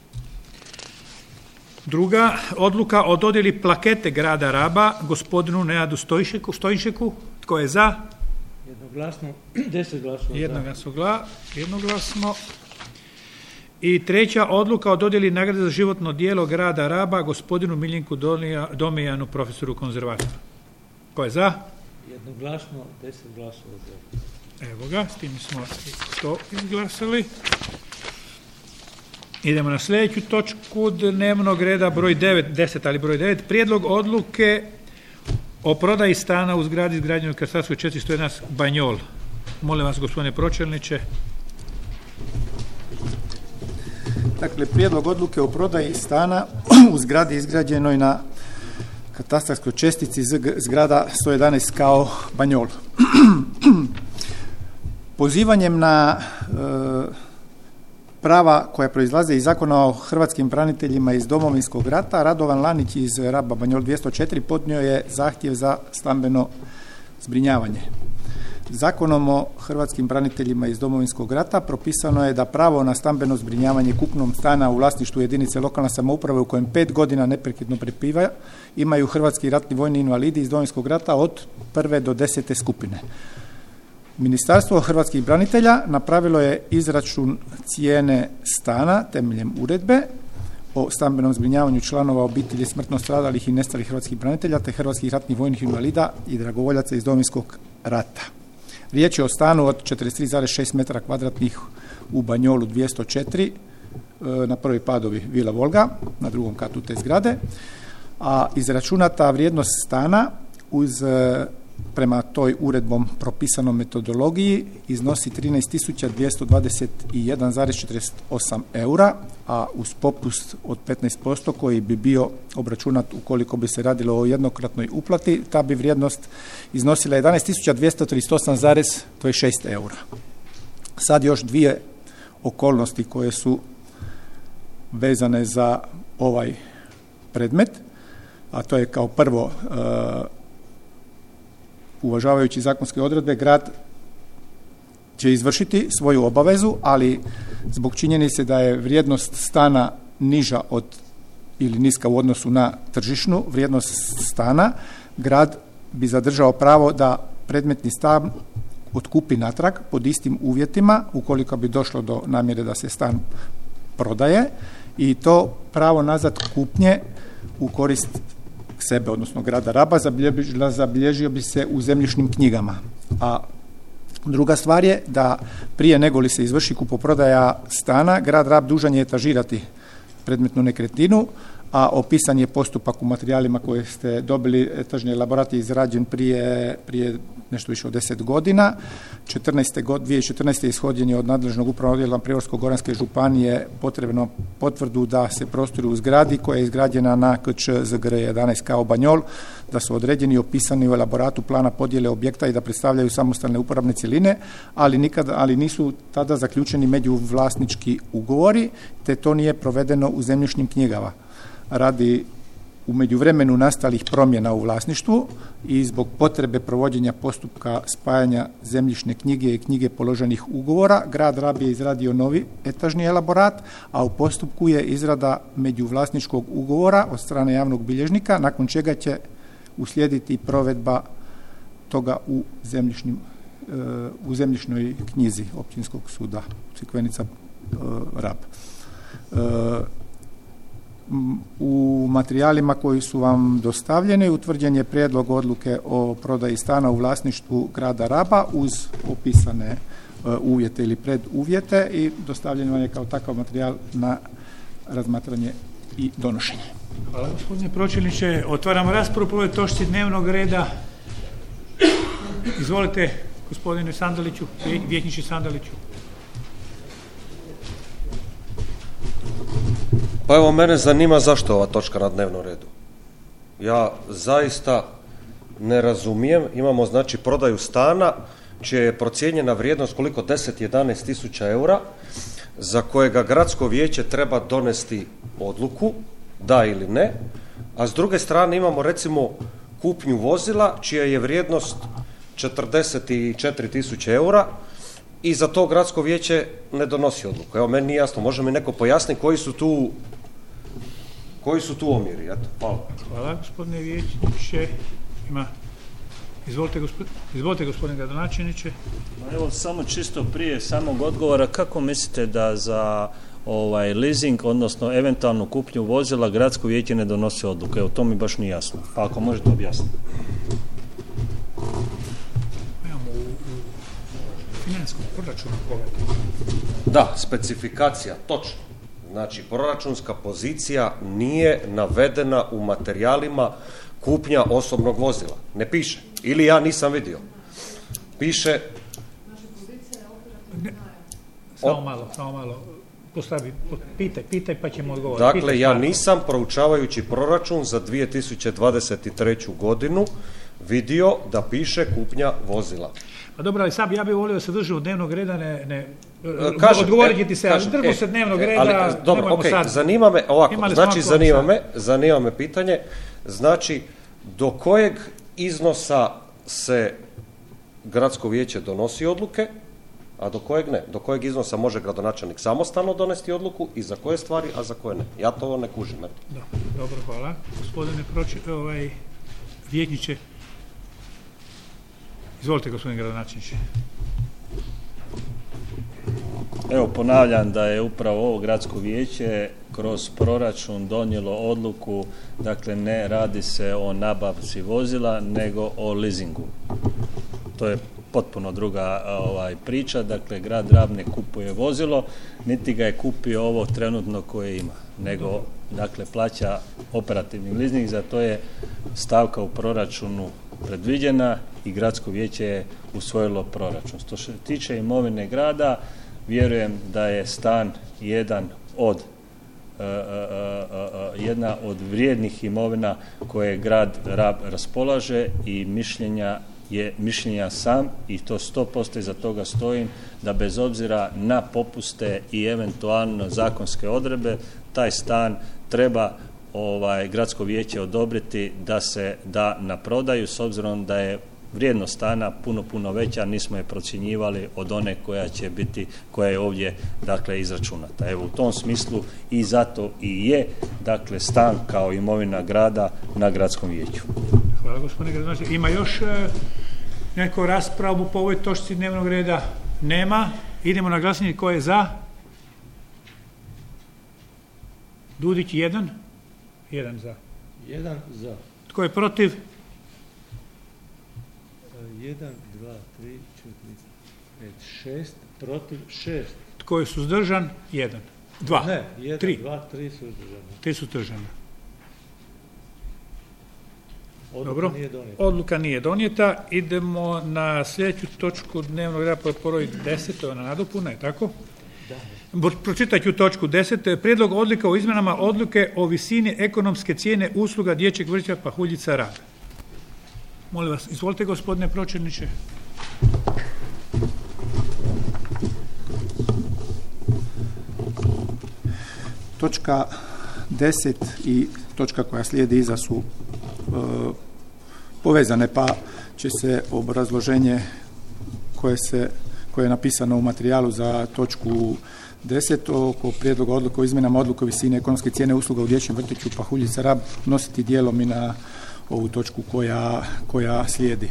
Druga odluka o dodjeli plakete grada Raba gospodinu Nenadu Stojšeku. Stojšeku. Tko je za? Jednoglasno. Deset glasova. Jednoglasno. Gla, jednoglasno. I treća odluka o dodjeli nagrade za životno djelo grada Raba gospodinu Miljinku Domijanu, profesoru konzervatorstva. Ko je za? Jednoglasno, deset glasova za. Evo ga, s tim smo to izglasali. Idemo na sljedeću točku dnevnog reda, broj devet, deset, ali broj devet. Prijedlog odluke o prodaji stana u zgradi izgrađenoj u Katastarskoj četiristo jedan Banjol. Molim vas, gospodine pročelniče. Dakle, prijedlog odluke o prodaji stana u zgradi izgrađenoj na katastarskoj čestici zgrada sto jedanaest kao Banjol. Pozivanjem na e, prava koja proizlaze iz Zakona o hrvatskim braniteljima iz Domovinskog rata, Radovan Lanić iz Raba Banjol dvjesto četiri podnio je zahtjev za stambeno zbrinjavanje. Zakonom o hrvatskim braniteljima iz Domovinskog rata propisano je da pravo na stambeno zbrinjavanje kupnom stana u vlasništvu jedinice lokalne samouprave u kojem pet godina neprekidno prebiva imaju hrvatski ratni vojni invalidi iz Domovinskog rata od prve do desete skupine. Ministarstvo hrvatskih branitelja napravilo je izračun cijene stana temeljem uredbe o stambenom zbrinjavanju članova obitelji smrtno stradalih i nestalih hrvatskih branitelja te hrvatskih ratnih vojnih invalida i dragovoljaca iz Domovinskog rata. Riječ je o stanu od četrdeset tri zarez šest metara kvadratnih u Banjolu dvjesto četiri, na prvoj padovi Vila Volga, na drugom katu te zgrade, a izračunata vrijednost stana uz prema toj uredbom propisanom metodologiji iznosi trinaest tisuća dvjesto dvadeset jedan zarez četrdeset osam eura, a uz popust od petnaest posto koji bi bio obračunat ukoliko bi se radilo o jednokratnoj uplati, ta bi vrijednost iznosila jedanaest tisuća dvjesto trideset osam zarez dvadeset šest eura. Sad još dvije okolnosti koje su vezane za ovaj predmet, a to je kao prvo uvažavajući zakonske odredbe, grad će izvršiti svoju obavezu, ali zbog činjenice da je vrijednost stana niža od ili niska u odnosu na tržišnu vrijednost stana, grad bi zadržao pravo da predmetni stan otkupi natrag pod istim uvjetima ukoliko bi došlo do namjere da se stan prodaje, i to pravo nazad kupnje u korist sebe, odnosno grada Raba, zabilježio, zabilježio bi se u zemljišnim knjigama. A druga stvar je da prije nego li se izvrši kupoprodaja stana, grad Rab dužan je etažirati predmetnu nekretninu, a opisan je postupak u materijalima koje ste dobili. Etažni elaborat je izrađen prije, prije nešto više od deset godina. četrnaeste dvije tisuće četrnaeste. ishodjen je od nadležnog upravnog odjela Primorsko-goranske županije potrebno potvrdu da se prostori u zgradi koja je izgrađena na K Č Z G R jedanaest kao Banjol, da su određeni i opisani u elaboratu plana podjele objekta i da predstavljaju samostalne uporabne cjeline, ali, nikada, ali nisu tada zaključeni međuvlasnički ugovori, te to nije provedeno u zemljišnim knjigama. Radi u međuvremenu nastalih promjena u vlasništvu i zbog potrebe provođenja postupka spajanja zemljišne knjige i knjige položenih ugovora, grad Rab je izradio novi etažni elaborat, a u postupku je izrada međuvlasničkog ugovora od strane javnog bilježnika, nakon čega će uslijediti provedba toga u zemljišnim, u zemljišnoj knjizi Općinskog suda Crikvenica Rab. U materijalima koji su vam dostavljeni utvrđen je prijedlog odluke o prodaji stana u vlasništvu grada Raba uz opisane uvjete ili preduvjete i dostavljen vam je kao takav materijal na razmatranje i donošenje. Hvala, gospodine pročelniče. Otvaramo raspravu po ovoj točci dnevnog reda. Izvolite, gospodine Sandaliću, vijećniče Sandaliću. Pa evo, mene zanima zašto je ova točka na dnevnom redu. Ja zaista ne razumijem, imamo znači prodaju stana čija je procijenjena vrijednost koliko deset do jedanaest tisuća eura, za kojega gradsko vijeće treba donesti odluku, da ili ne, a s druge strane imamo recimo kupnju vozila čija je vrijednost četrdeset četiri tisuće eura i za to gradsko vijeće ne donosi odluku. Evo, meni nije jasno, može mi neko pojasniti koji su tu koji su tu omjeri. Eto, hvala. Hvala, gospodine vijećniče. Ima... Izvolite, gospod... Izvolite, gospodine gradonačelniče. Evo, samo čisto prije samog odgovora, kako mislite da za ovaj leasing, odnosno eventualnu kupnju vozila, gradsko vijeće ne donosi odluke? Evo, to mi baš nije jasno. Pa ako možete objasniti. Imamo u, u financijskom proračunu pogledati. Da, specifikacija, točno. Znači, proračunska pozicija nije navedena u materijalima kupnja osobnog vozila. Ne piše. Ili ja nisam vidio. Piše... Ne, samo malo, samo malo. Postavi, pitaj, pitaj pa ćemo odgovoriti. Dakle, pitaj, ja malo. nisam proučavajući proračun za dvije tisuće dvadeset treću godinu vidio da piše kupnja vozila. Pa dobro, ali sad ja bih volio da se držimo dnevnog reda, ne... ne Kažem, odgovorit ti se, ali kažem, drgo e, se dnevnog e, reda, ali, dobro, nemojmo okay, sad. Zanima me, ovako, Imali znači smo zanima sad. me, zanima me pitanje, znači do kojeg iznosa se gradsko vijeće donosi odluke, a do kojeg ne? Do kojeg iznosa može gradonačelnik samostalno donesti odluku i za koje stvari, a za koje ne? Ja to ne kužim. Eto. Do, dobro, hvala. Gospodine Proči, ovaj, vijećniče. Izvolite, gospodine gradonačelniče. Evo, ponavljam da je upravo ovo gradsko vijeće kroz proračun donijelo odluku, dakle ne radi se o nabavci vozila, nego o leasingu. To je potpuno druga ovaj, priča, dakle grad Rab ne kupuje vozilo, niti ga je kupio ovo trenutno koje ima, nego dakle plaća operativni leasing, za to je stavka u proračunu predviđena i gradsko vijeće je usvojilo proračun. Što se tiče imovine grada, vjerujem da je stan jedan od uh, uh, uh, uh, jedna od vrijednih imovina koje grad Rab raspolaže i mišljenja je mišljenja sam i to sto posto iza toga stojim da bez obzira na popuste i eventualno zakonske odredbe taj stan treba ovaj gradsko vijeće odobriti da se da na prodaju, s obzirom da je vrijednost stana puno, puno veća, nismo je procjenjivali od one koja će biti, koja je ovdje dakle izračunata. Evo u tom smislu i zato i je dakle stan kao imovina grada na gradskom vijeću. Hvala, gospodine gradonačelniče. Ima još e, neko raspravu po ovoj točci dnevnog reda? Nema. Idemo na glasanje. Ko je za? Dudić jedan? Jedan za. Jedan za. Tko je protiv? Jedan, dva, tri, četiri, pet, šest, protiv šest. Tko je suzdržan? Jedan. Dva. Ne, jedan, tri. dva, tri suzdržana. Tri suzdržana. Odluka Dobro. nije donijeta. Odluka nije donijeta. Idemo na sljedeću točku dnevnog reda po broj deset, to je na nadopuna, je tako? Da. Pročitat ću točku deset. Prijedlog odluke o izmjenama odluke o visini ekonomske cijene usluga dječjeg vrtića Pahuljica Rab. Molim vas, izvolite gospodine pročelniče. Točka deset i točka koja slijedi iza su e, povezane, pa će se obrazloženje koje, se, koje je napisano u materijalu za točku deset oko prijedloga odluke o izmjenama odluke o visini ekonomske cijene usluga u dječjem vrtiću Pahuljica Rab nositi dijelom i na ovu točku koja, koja slijedi.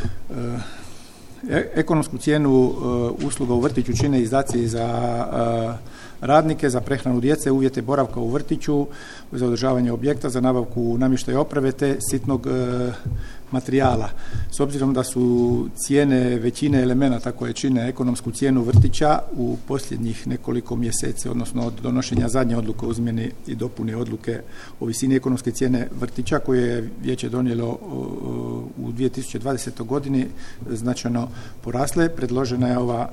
E, ekonomsku cijenu e, usluga u vrtiću čine izdaci za e, radnike, za prehranu djece, uvjete boravka u vrtiću, za održavanje objekta, za nabavku namještaja i opreme te sitnog e, materijala. S obzirom da su cijene većine elemenata koje čine ekonomsku cijenu vrtića u posljednjih nekoliko mjeseci, odnosno od donošenja zadnje odluke o izmjeni i dopuni odluke o visini ekonomske cijene vrtića koje je vijeće donijelo u dvije tisuće dvadesetoj godini značajno porasle, predložena je ova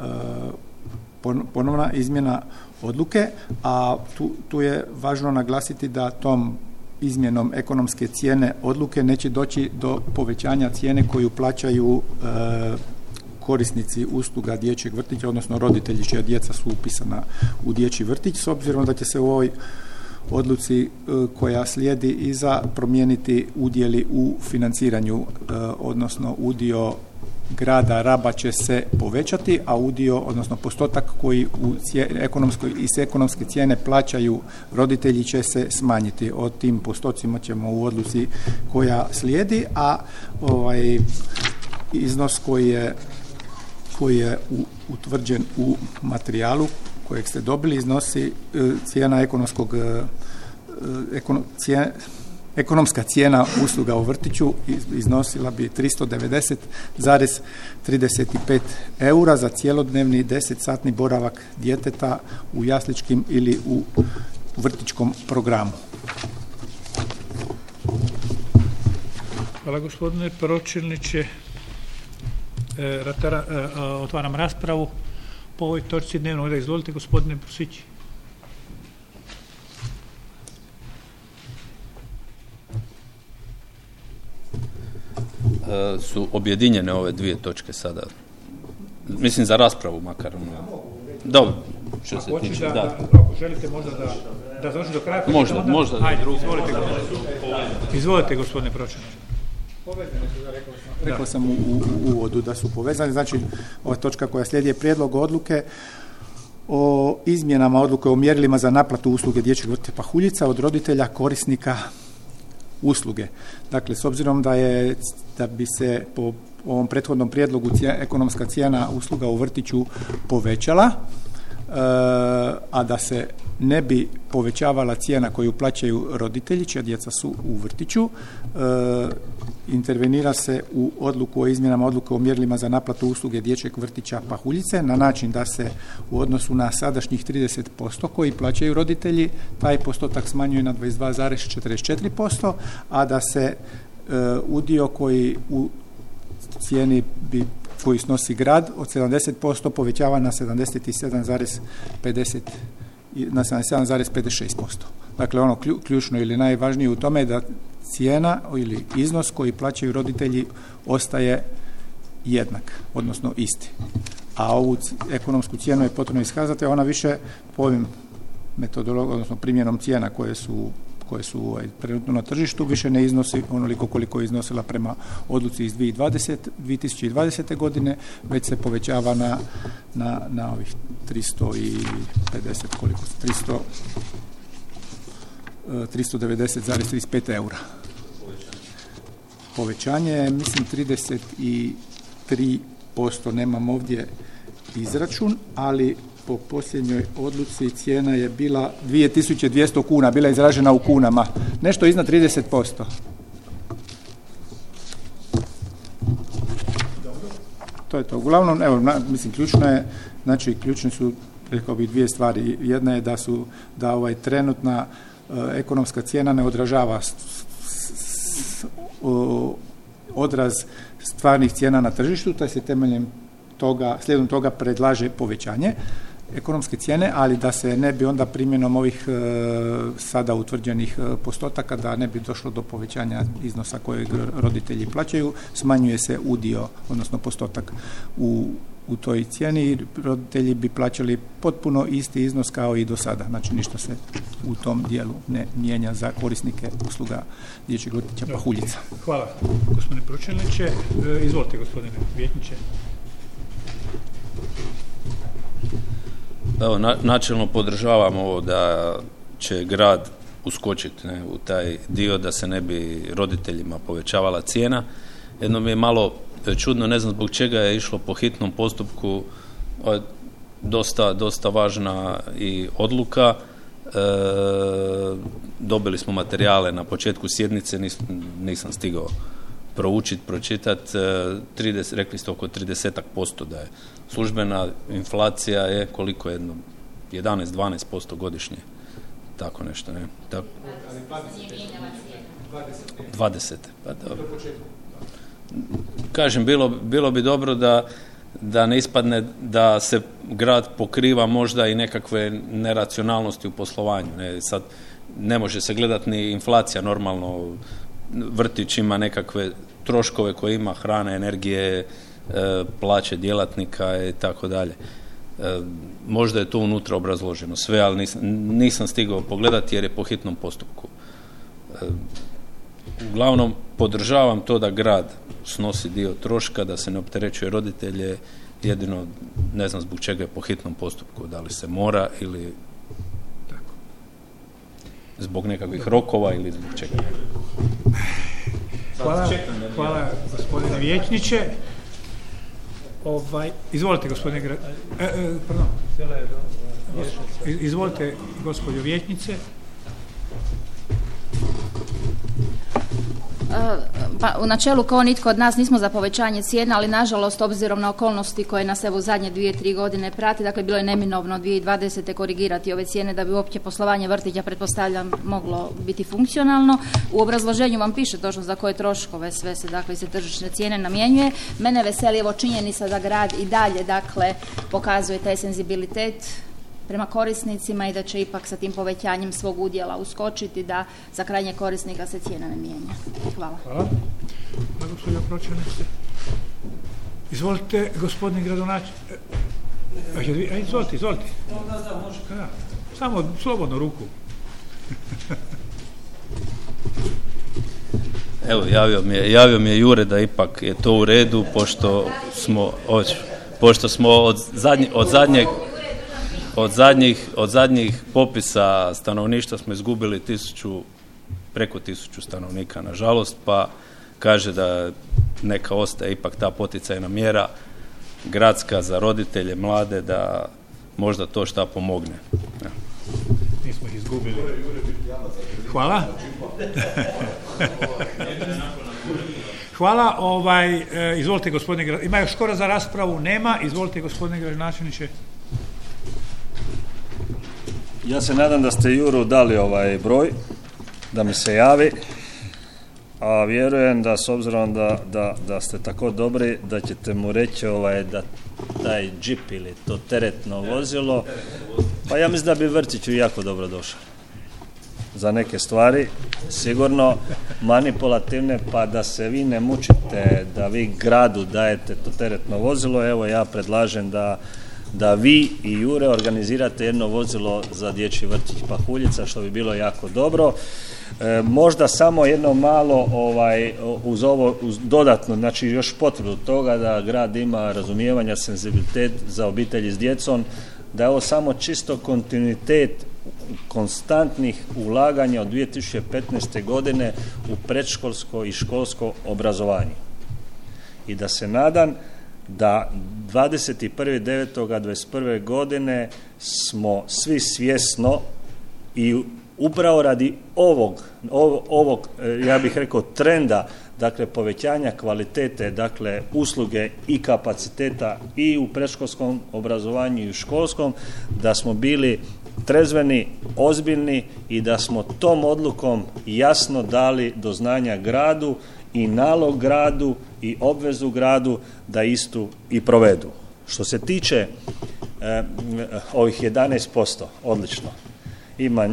ponovna izmjena odluke, a tu, tu je važno naglasiti da tom izmjenom ekonomske cijene odluke neće doći do povećanja cijene koju plaćaju e, korisnici usluga dječjeg vrtića, odnosno roditelji čija djeca su upisana u dječji vrtić, s obzirom da će se u ovoj odluci koja slijedi iza promijeniti udjeli u financiranju, odnosno udio grada Raba će se povećati, a udio, odnosno postotak koji u ekonomskoj, iz ekonomske cijene plaćaju roditelji će se smanjiti. O tim postocima ćemo u odluci koja slijedi, a ovaj iznos koji je, koji je u, utvrđen u materijalu kojeg ste dobili iznosi cijena ekonomskog ekonom, cijena, ekonomska cijena usluga u vrtiću iznosila bi tristo devedeset zarez trideset pet eura za cjelodnevni deset-satni boravak djeteta u jasličkim ili u vrtićkom programu. Hvala gospodine pročelniče. E, ratara, e, otvaram raspravu po ovoj točci dnevnog reda. Izvolite gospodine Brusić. Su objedinjene ove dvije točke sada. Mislim za raspravu makar. Dobro, što se tiče. Da, da. Da, ako želite možda da, da završi do kraja. Možda, onda, možda. Ajde, izvolite, izvolite gospodine pročelniče. Povezane su, rekao sam, rekao sam u, u uvodu da su povezani. Znači, ova točka koja slijedi je prijedlog odluke o izmjenama odluke o mjerilima za naplatu usluge dječjeg vrtića Pahuljica od roditelja korisnika usluge. Dakle, s obzirom da je da bi se po ovom prethodnom prijedlogu cijena, ekonomska cijena usluga u vrtiću povećala, e, a da se ne bi povećavala cijena koju plaćaju roditelji čija djeca su u vrtiću, e, intervenira se u odluku o izmjenama odluke o mjerilima za naplatu usluge dječjeg vrtića Pahuljice na način da se u odnosu na sadašnjih trideset posto koji plaćaju roditelji, taj postotak smanjuje na dvadeset dva zarez četrdeset četiri posto, a da se e, udio koji u cijeni bi koji snosi grad od sedamdeset posto povećava na sedamdeset sedam zarez pedeset na sedamdeset sedam zarez pedeset šest posto. Dakle, ono ključno ili najvažnije u tome je da cijena ili iznos koji plaćaju roditelji ostaje jednak, odnosno isti. A ovu ekonomsku cijenu je potrebno iskazati, a ona više po ovim metodologijom, odnosno primjenom cijena koje su koje su ovaj, trenutno na tržištu, više ne iznosi onoliko koliko je iznosila prema odluci iz dvije tisuće dvadesete godine, već se povećava na, na, na ovih tristo pedeset, koliko su, tristo, tristo devedeset zarez trideset pet eura. Povećanje je, mislim, trideset tri posto, nemam ovdje izračun, ali po posljednjoj odluci cijena je bila dvije tisuće dvjesto kuna, bila je izražena u kunama, nešto iznad trideset posto. To je to. Uglavnom, evo, na, mislim, ključno je, znači, ključne su, rekao bih, dvije stvari. Jedna je da su, da ovaj trenutna uh, ekonomska cijena ne odražava s, s, s, uh, odraz stvarnih cijena na tržištu, taj se temeljem toga, slijedom toga predlaže povećanje ekonomske cijene, ali da se ne bi onda primjenom ovih e, sada utvrđenih e, postotaka, da ne bi došlo do povećanja iznosa kojeg roditelji plaćaju, smanjuje se udio, odnosno postotak u, u toj cijeni i roditelji bi plaćali potpuno isti iznos kao i do sada. Znači, ništa se u tom dijelu ne mijenja za korisnike usluga dječjeg vrtića Pahuljica. Hvala, gospodine pročelniče. E, izvolite, gospodine vijećniče. Evo, na, načelno podržavam ovo da će grad uskočiti ne, u taj dio da se ne bi roditeljima povećavala cijena. Jedno mi je malo čudno, ne znam zbog čega je išlo po hitnom postupku, dosta, dosta važna i odluka. E, dobili smo materijale na početku sjednice, nis, nisam stigao proučiti, pročitati, trideset, rekli ste oko trideset posto da je službena inflacija je koliko jedno, jedanaest do dvanaest posto godišnje, tako nešto, ne? Tako. dvadeset, pa dobro. Kažem, bilo, bilo bi dobro da, da ne ispadne da se grad pokriva možda i nekakve neracionalnosti u poslovanju, ne? Sad ne može se gledati ni inflacija normalno, vrtić ima nekakve troškove koje ima, hrane, energije, plaće djelatnika i tako dalje. Možda je to unutra obrazloženo sve, ali nisam, nisam stigao pogledati jer je po hitnom postupku. Uglavnom, podržavam to da grad snosi dio troška, da se ne opterećuje roditelje, jedino ne znam zbog čega je po hitnom postupku, da li se mora ili tako. Zbog nekakvih rokova ili zbog čega. Hvala, hvala gospodine vijećniče. Ovaj, izvolite gospodine gra... e, e, pardon. Izvolite gospođo vijećnice. Pa, u načelu kao nitko od nas nismo za povećanje cijena, ali nažalost obzirom na okolnosti koje nas evo zadnje dvije, tri godine prati, dakle bilo je neminovno dvije tisuće dvadesete korigirati ove cijene da bi uopće poslovanje vrtića, pretpostavljam, moglo biti funkcionalno. U obrazloženju vam piše točno za koje troškove sve se, dakle, se tržišne cijene namjenjuje. Mene veseli evo činjenica da grad i dalje, dakle, pokazuje taj senzibilitet prema korisnicima i da će ipak sa tim povećanjem svog udjela uskočiti da za krajnje korisnika se cijena ne mijenja. Hvala. Hvala. Izvolite, gospodine gradonačelnik. Izvolite, izvolite. Da, samo slobodno ruku. Evo, javio mi je, javio mi je Jure da ipak je to u redu, pošto smo, pošto smo od, zadnje, od zadnjeg Od zadnjih, od zadnjih popisa stanovništva smo izgubili tisuću, preko tisuću stanovnika, nažalost, pa kaže da neka ostaje ipak ta poticajna mjera gradska za roditelje, mlade, da možda to šta pomogne. Ja. Nismo ih izgubili. Hvala. Hvala. Ovaj, e, izvolite gospodine, ima još skoro za raspravu? Nema. Izvolite gospodine gradonačelniče. Ja se nadam da ste Juru dali ovaj broj, da mi se javi, a vjerujem da s obzirom da, da, da ste tako dobri, da ćete mu reći ovaj, da taj džip ili to teretno vozilo, pa ja mislim da bi vrtiću jako dobro došao. Za neke stvari, sigurno manipulativne, pa da se vi ne mučite, da vi gradu dajete to teretno vozilo. Evo ja predlažem da da vi i Jure organizirate jedno vozilo za dječji vrtić Pahuljica, što bi bilo jako dobro. E, možda samo jedno malo ovaj, uz ovo uz dodatno, znači još potvrdu toga da grad ima razumijevanja, senzibilitet za obitelji s djecom, da je ovo samo čisto kontinuitet konstantnih ulaganja od dvije tisuće petnaeste. godine u predškolsko i školsko obrazovanje. I da se nadam da dvadeset prvog devetog dvadeset prve. godine smo svi svjesno i upravo radi ovog, ovog, ovog, ja bih rekao, trenda, dakle povećanja kvalitete, dakle usluge i kapaciteta i u predškolskom obrazovanju i u školskom, da smo bili trezveni, ozbiljni i da smo tom odlukom jasno dali do znanja gradu i nalog gradu i obvezu gradu da istu i provedu. Što se tiče eh, ovih jedanaest posto, odlično. Ima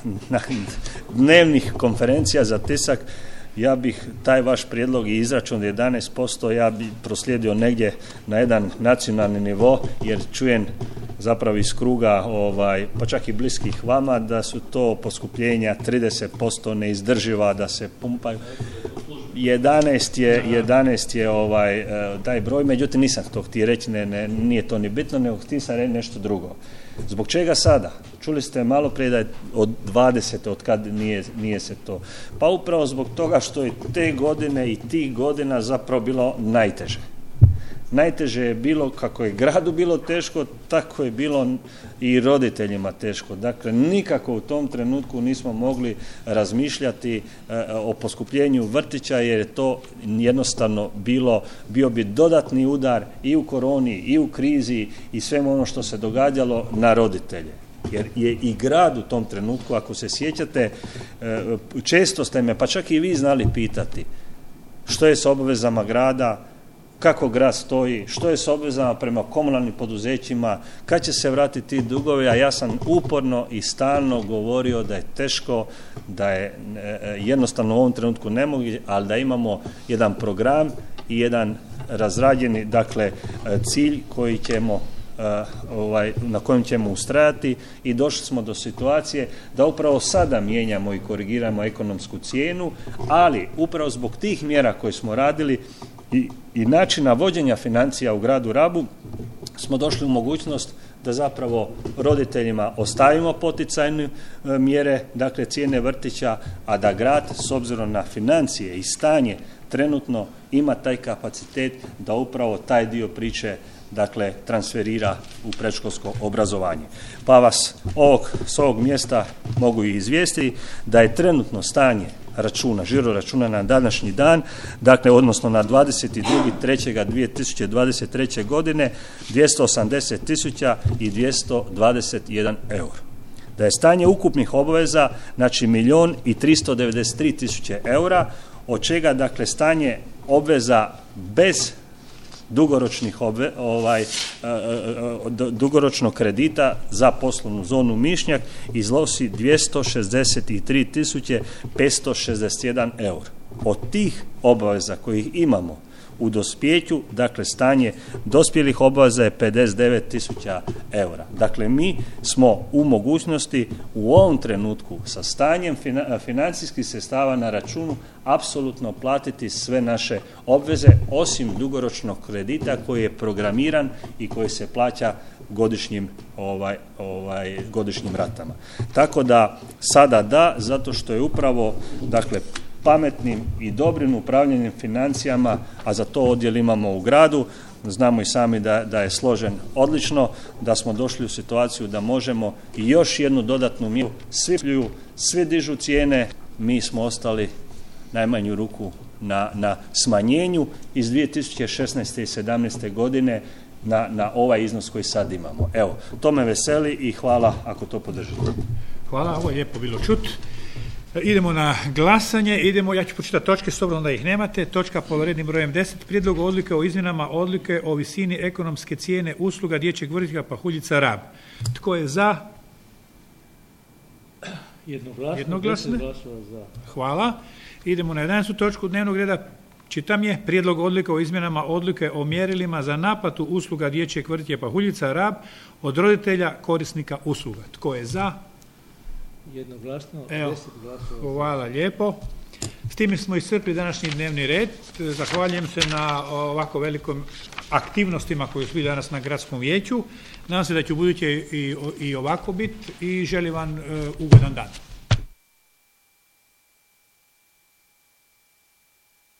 dnevnih konferencija za tisak, ja bih taj vaš prijedlog i izračun jedanaest posto ja bih proslijedio negdje na jedan nacionalni nivo, jer čujem zapravo iz kruga, ovaj, pa čak i bliskih vama, da su to poskupljenja trideset posto neizdrživa, da se pumpaju. jedanaest je, jedanaest je ovaj, taj broj, međutim nisam to htio reći, ne, ne, nije to ni bitno, nego htio sam reći nešto drugo. Zbog čega sada? Čuli ste malo prije da je od dvadeset od kad nije, nije se to. Pa upravo zbog toga što je te godine i tih godina zapravo bilo najteže. Najteže je bilo, kako je gradu bilo teško, tako je bilo i roditeljima teško. Dakle, nikako u tom trenutku nismo mogli razmišljati e, o poskupljenju vrtića, jer je to jednostavno bilo, bio bi dodatni udar i u koroni, i u krizi, i svemu ono što se događalo na roditelje. Jer je i grad u tom trenutku, ako se sjećate, e, često ste me, pa čak i vi znali pitati, što je s obvezama grada, kako grad stoji, što je s obvezama prema komunalnim poduzećima, kad će se vratiti ti dugovi, a ja sam uporno i stalno govorio da je teško, da je jednostavno u ovom trenutku nemoguće, ali da imamo jedan program i jedan razrađeni, dakle, cilj koji ćemo Ovaj, na kojem ćemo ustrajati i došli smo do situacije da upravo sada mijenjamo i korigiramo ekonomsku cijenu, ali upravo zbog tih mjera koje smo radili i, i načina vođenja financija u gradu Rabu smo došli u mogućnost da zapravo roditeljima ostavimo poticajne mjere, dakle cijene vrtića, a da grad s obzirom na financije i stanje trenutno ima taj kapacitet da upravo taj dio priče dakle transferira u predškolsko obrazovanje. Pa vas ovog, s ovog mjesta mogu i izvijestiti da je trenutno stanje računa, žiro računa na današnji dan, dakle odnosno na dvadeset drugi treći dvije tisuće dvadeset treće godine dvjesto osamdeset tisuća dvjesto dvadeset jedan euro. Da je stanje ukupnih obaveza znači milijun i tristo devedeset tri tisuće eura, od čega dakle stanje obveza bez dugoročnih obve, ovaj, dugoročnog kredita za poslovnu zonu Mišnjak iznosi dvjesto šezdeset tri tisuće petsto šezdeset jedan euro. Od tih obaveza kojih imamo u dospjeću, dakle stanje dospjelih obaveza je pedeset devet tisuća eura. Dakle, mi smo u mogućnosti u ovom trenutku sa stanjem financijskih sredstava na računu apsolutno platiti sve naše obveze, osim dugoročnog kredita koji je programiran i koji se plaća godišnjim, ovaj, ovaj, godišnjim ratama. Tako da sada da, zato što je upravo, dakle, pametnim i dobrim upravljanjem financijama, a za to odjel imamo u gradu, znamo i sami da, da je složen odlično, da smo došli u situaciju da možemo i još jednu dodatnu mjeru, svi pljuju, svi dižu cijene, mi smo ostali najmanju ruku na, na smanjenju iz dvije tisuće šesnaeste i sedamnaeste godine na, na ovaj iznos koji sad imamo. Evo, to me veseli i hvala ako to podržite. Hvala, ovo je lijepo bilo čut. Idemo na glasanje, idemo, ja ću počitati točke s obzirom da ih nemate. Točka pod rednim brojem deset, prijedlog odluke o izmjenama odluke o visini ekonomske cijene usluga dječjeg vrtića Pahuljica Rab. Tko je za? Jednoglasno. Jednoglasno. Za. Hvala. Idemo na jedanaestu točku dnevnog reda. Čitam je prijedlog odluke o izmjenama odluke o mjerilima za naplatu usluga dječjeg vrtića Pahuljica Rab od roditelja korisnika usluga. Tko je za? Jednoglasno, Evo, deset glasova. hvala lijepo. S time smo iscrpili današnji dnevni red. Zahvaljujem se na ovako velikom aktivnostima koje su bili danas na gradskom vijeću. Nadam se da će u buduće i, i ovako biti i želim vam uh, ugodan dan.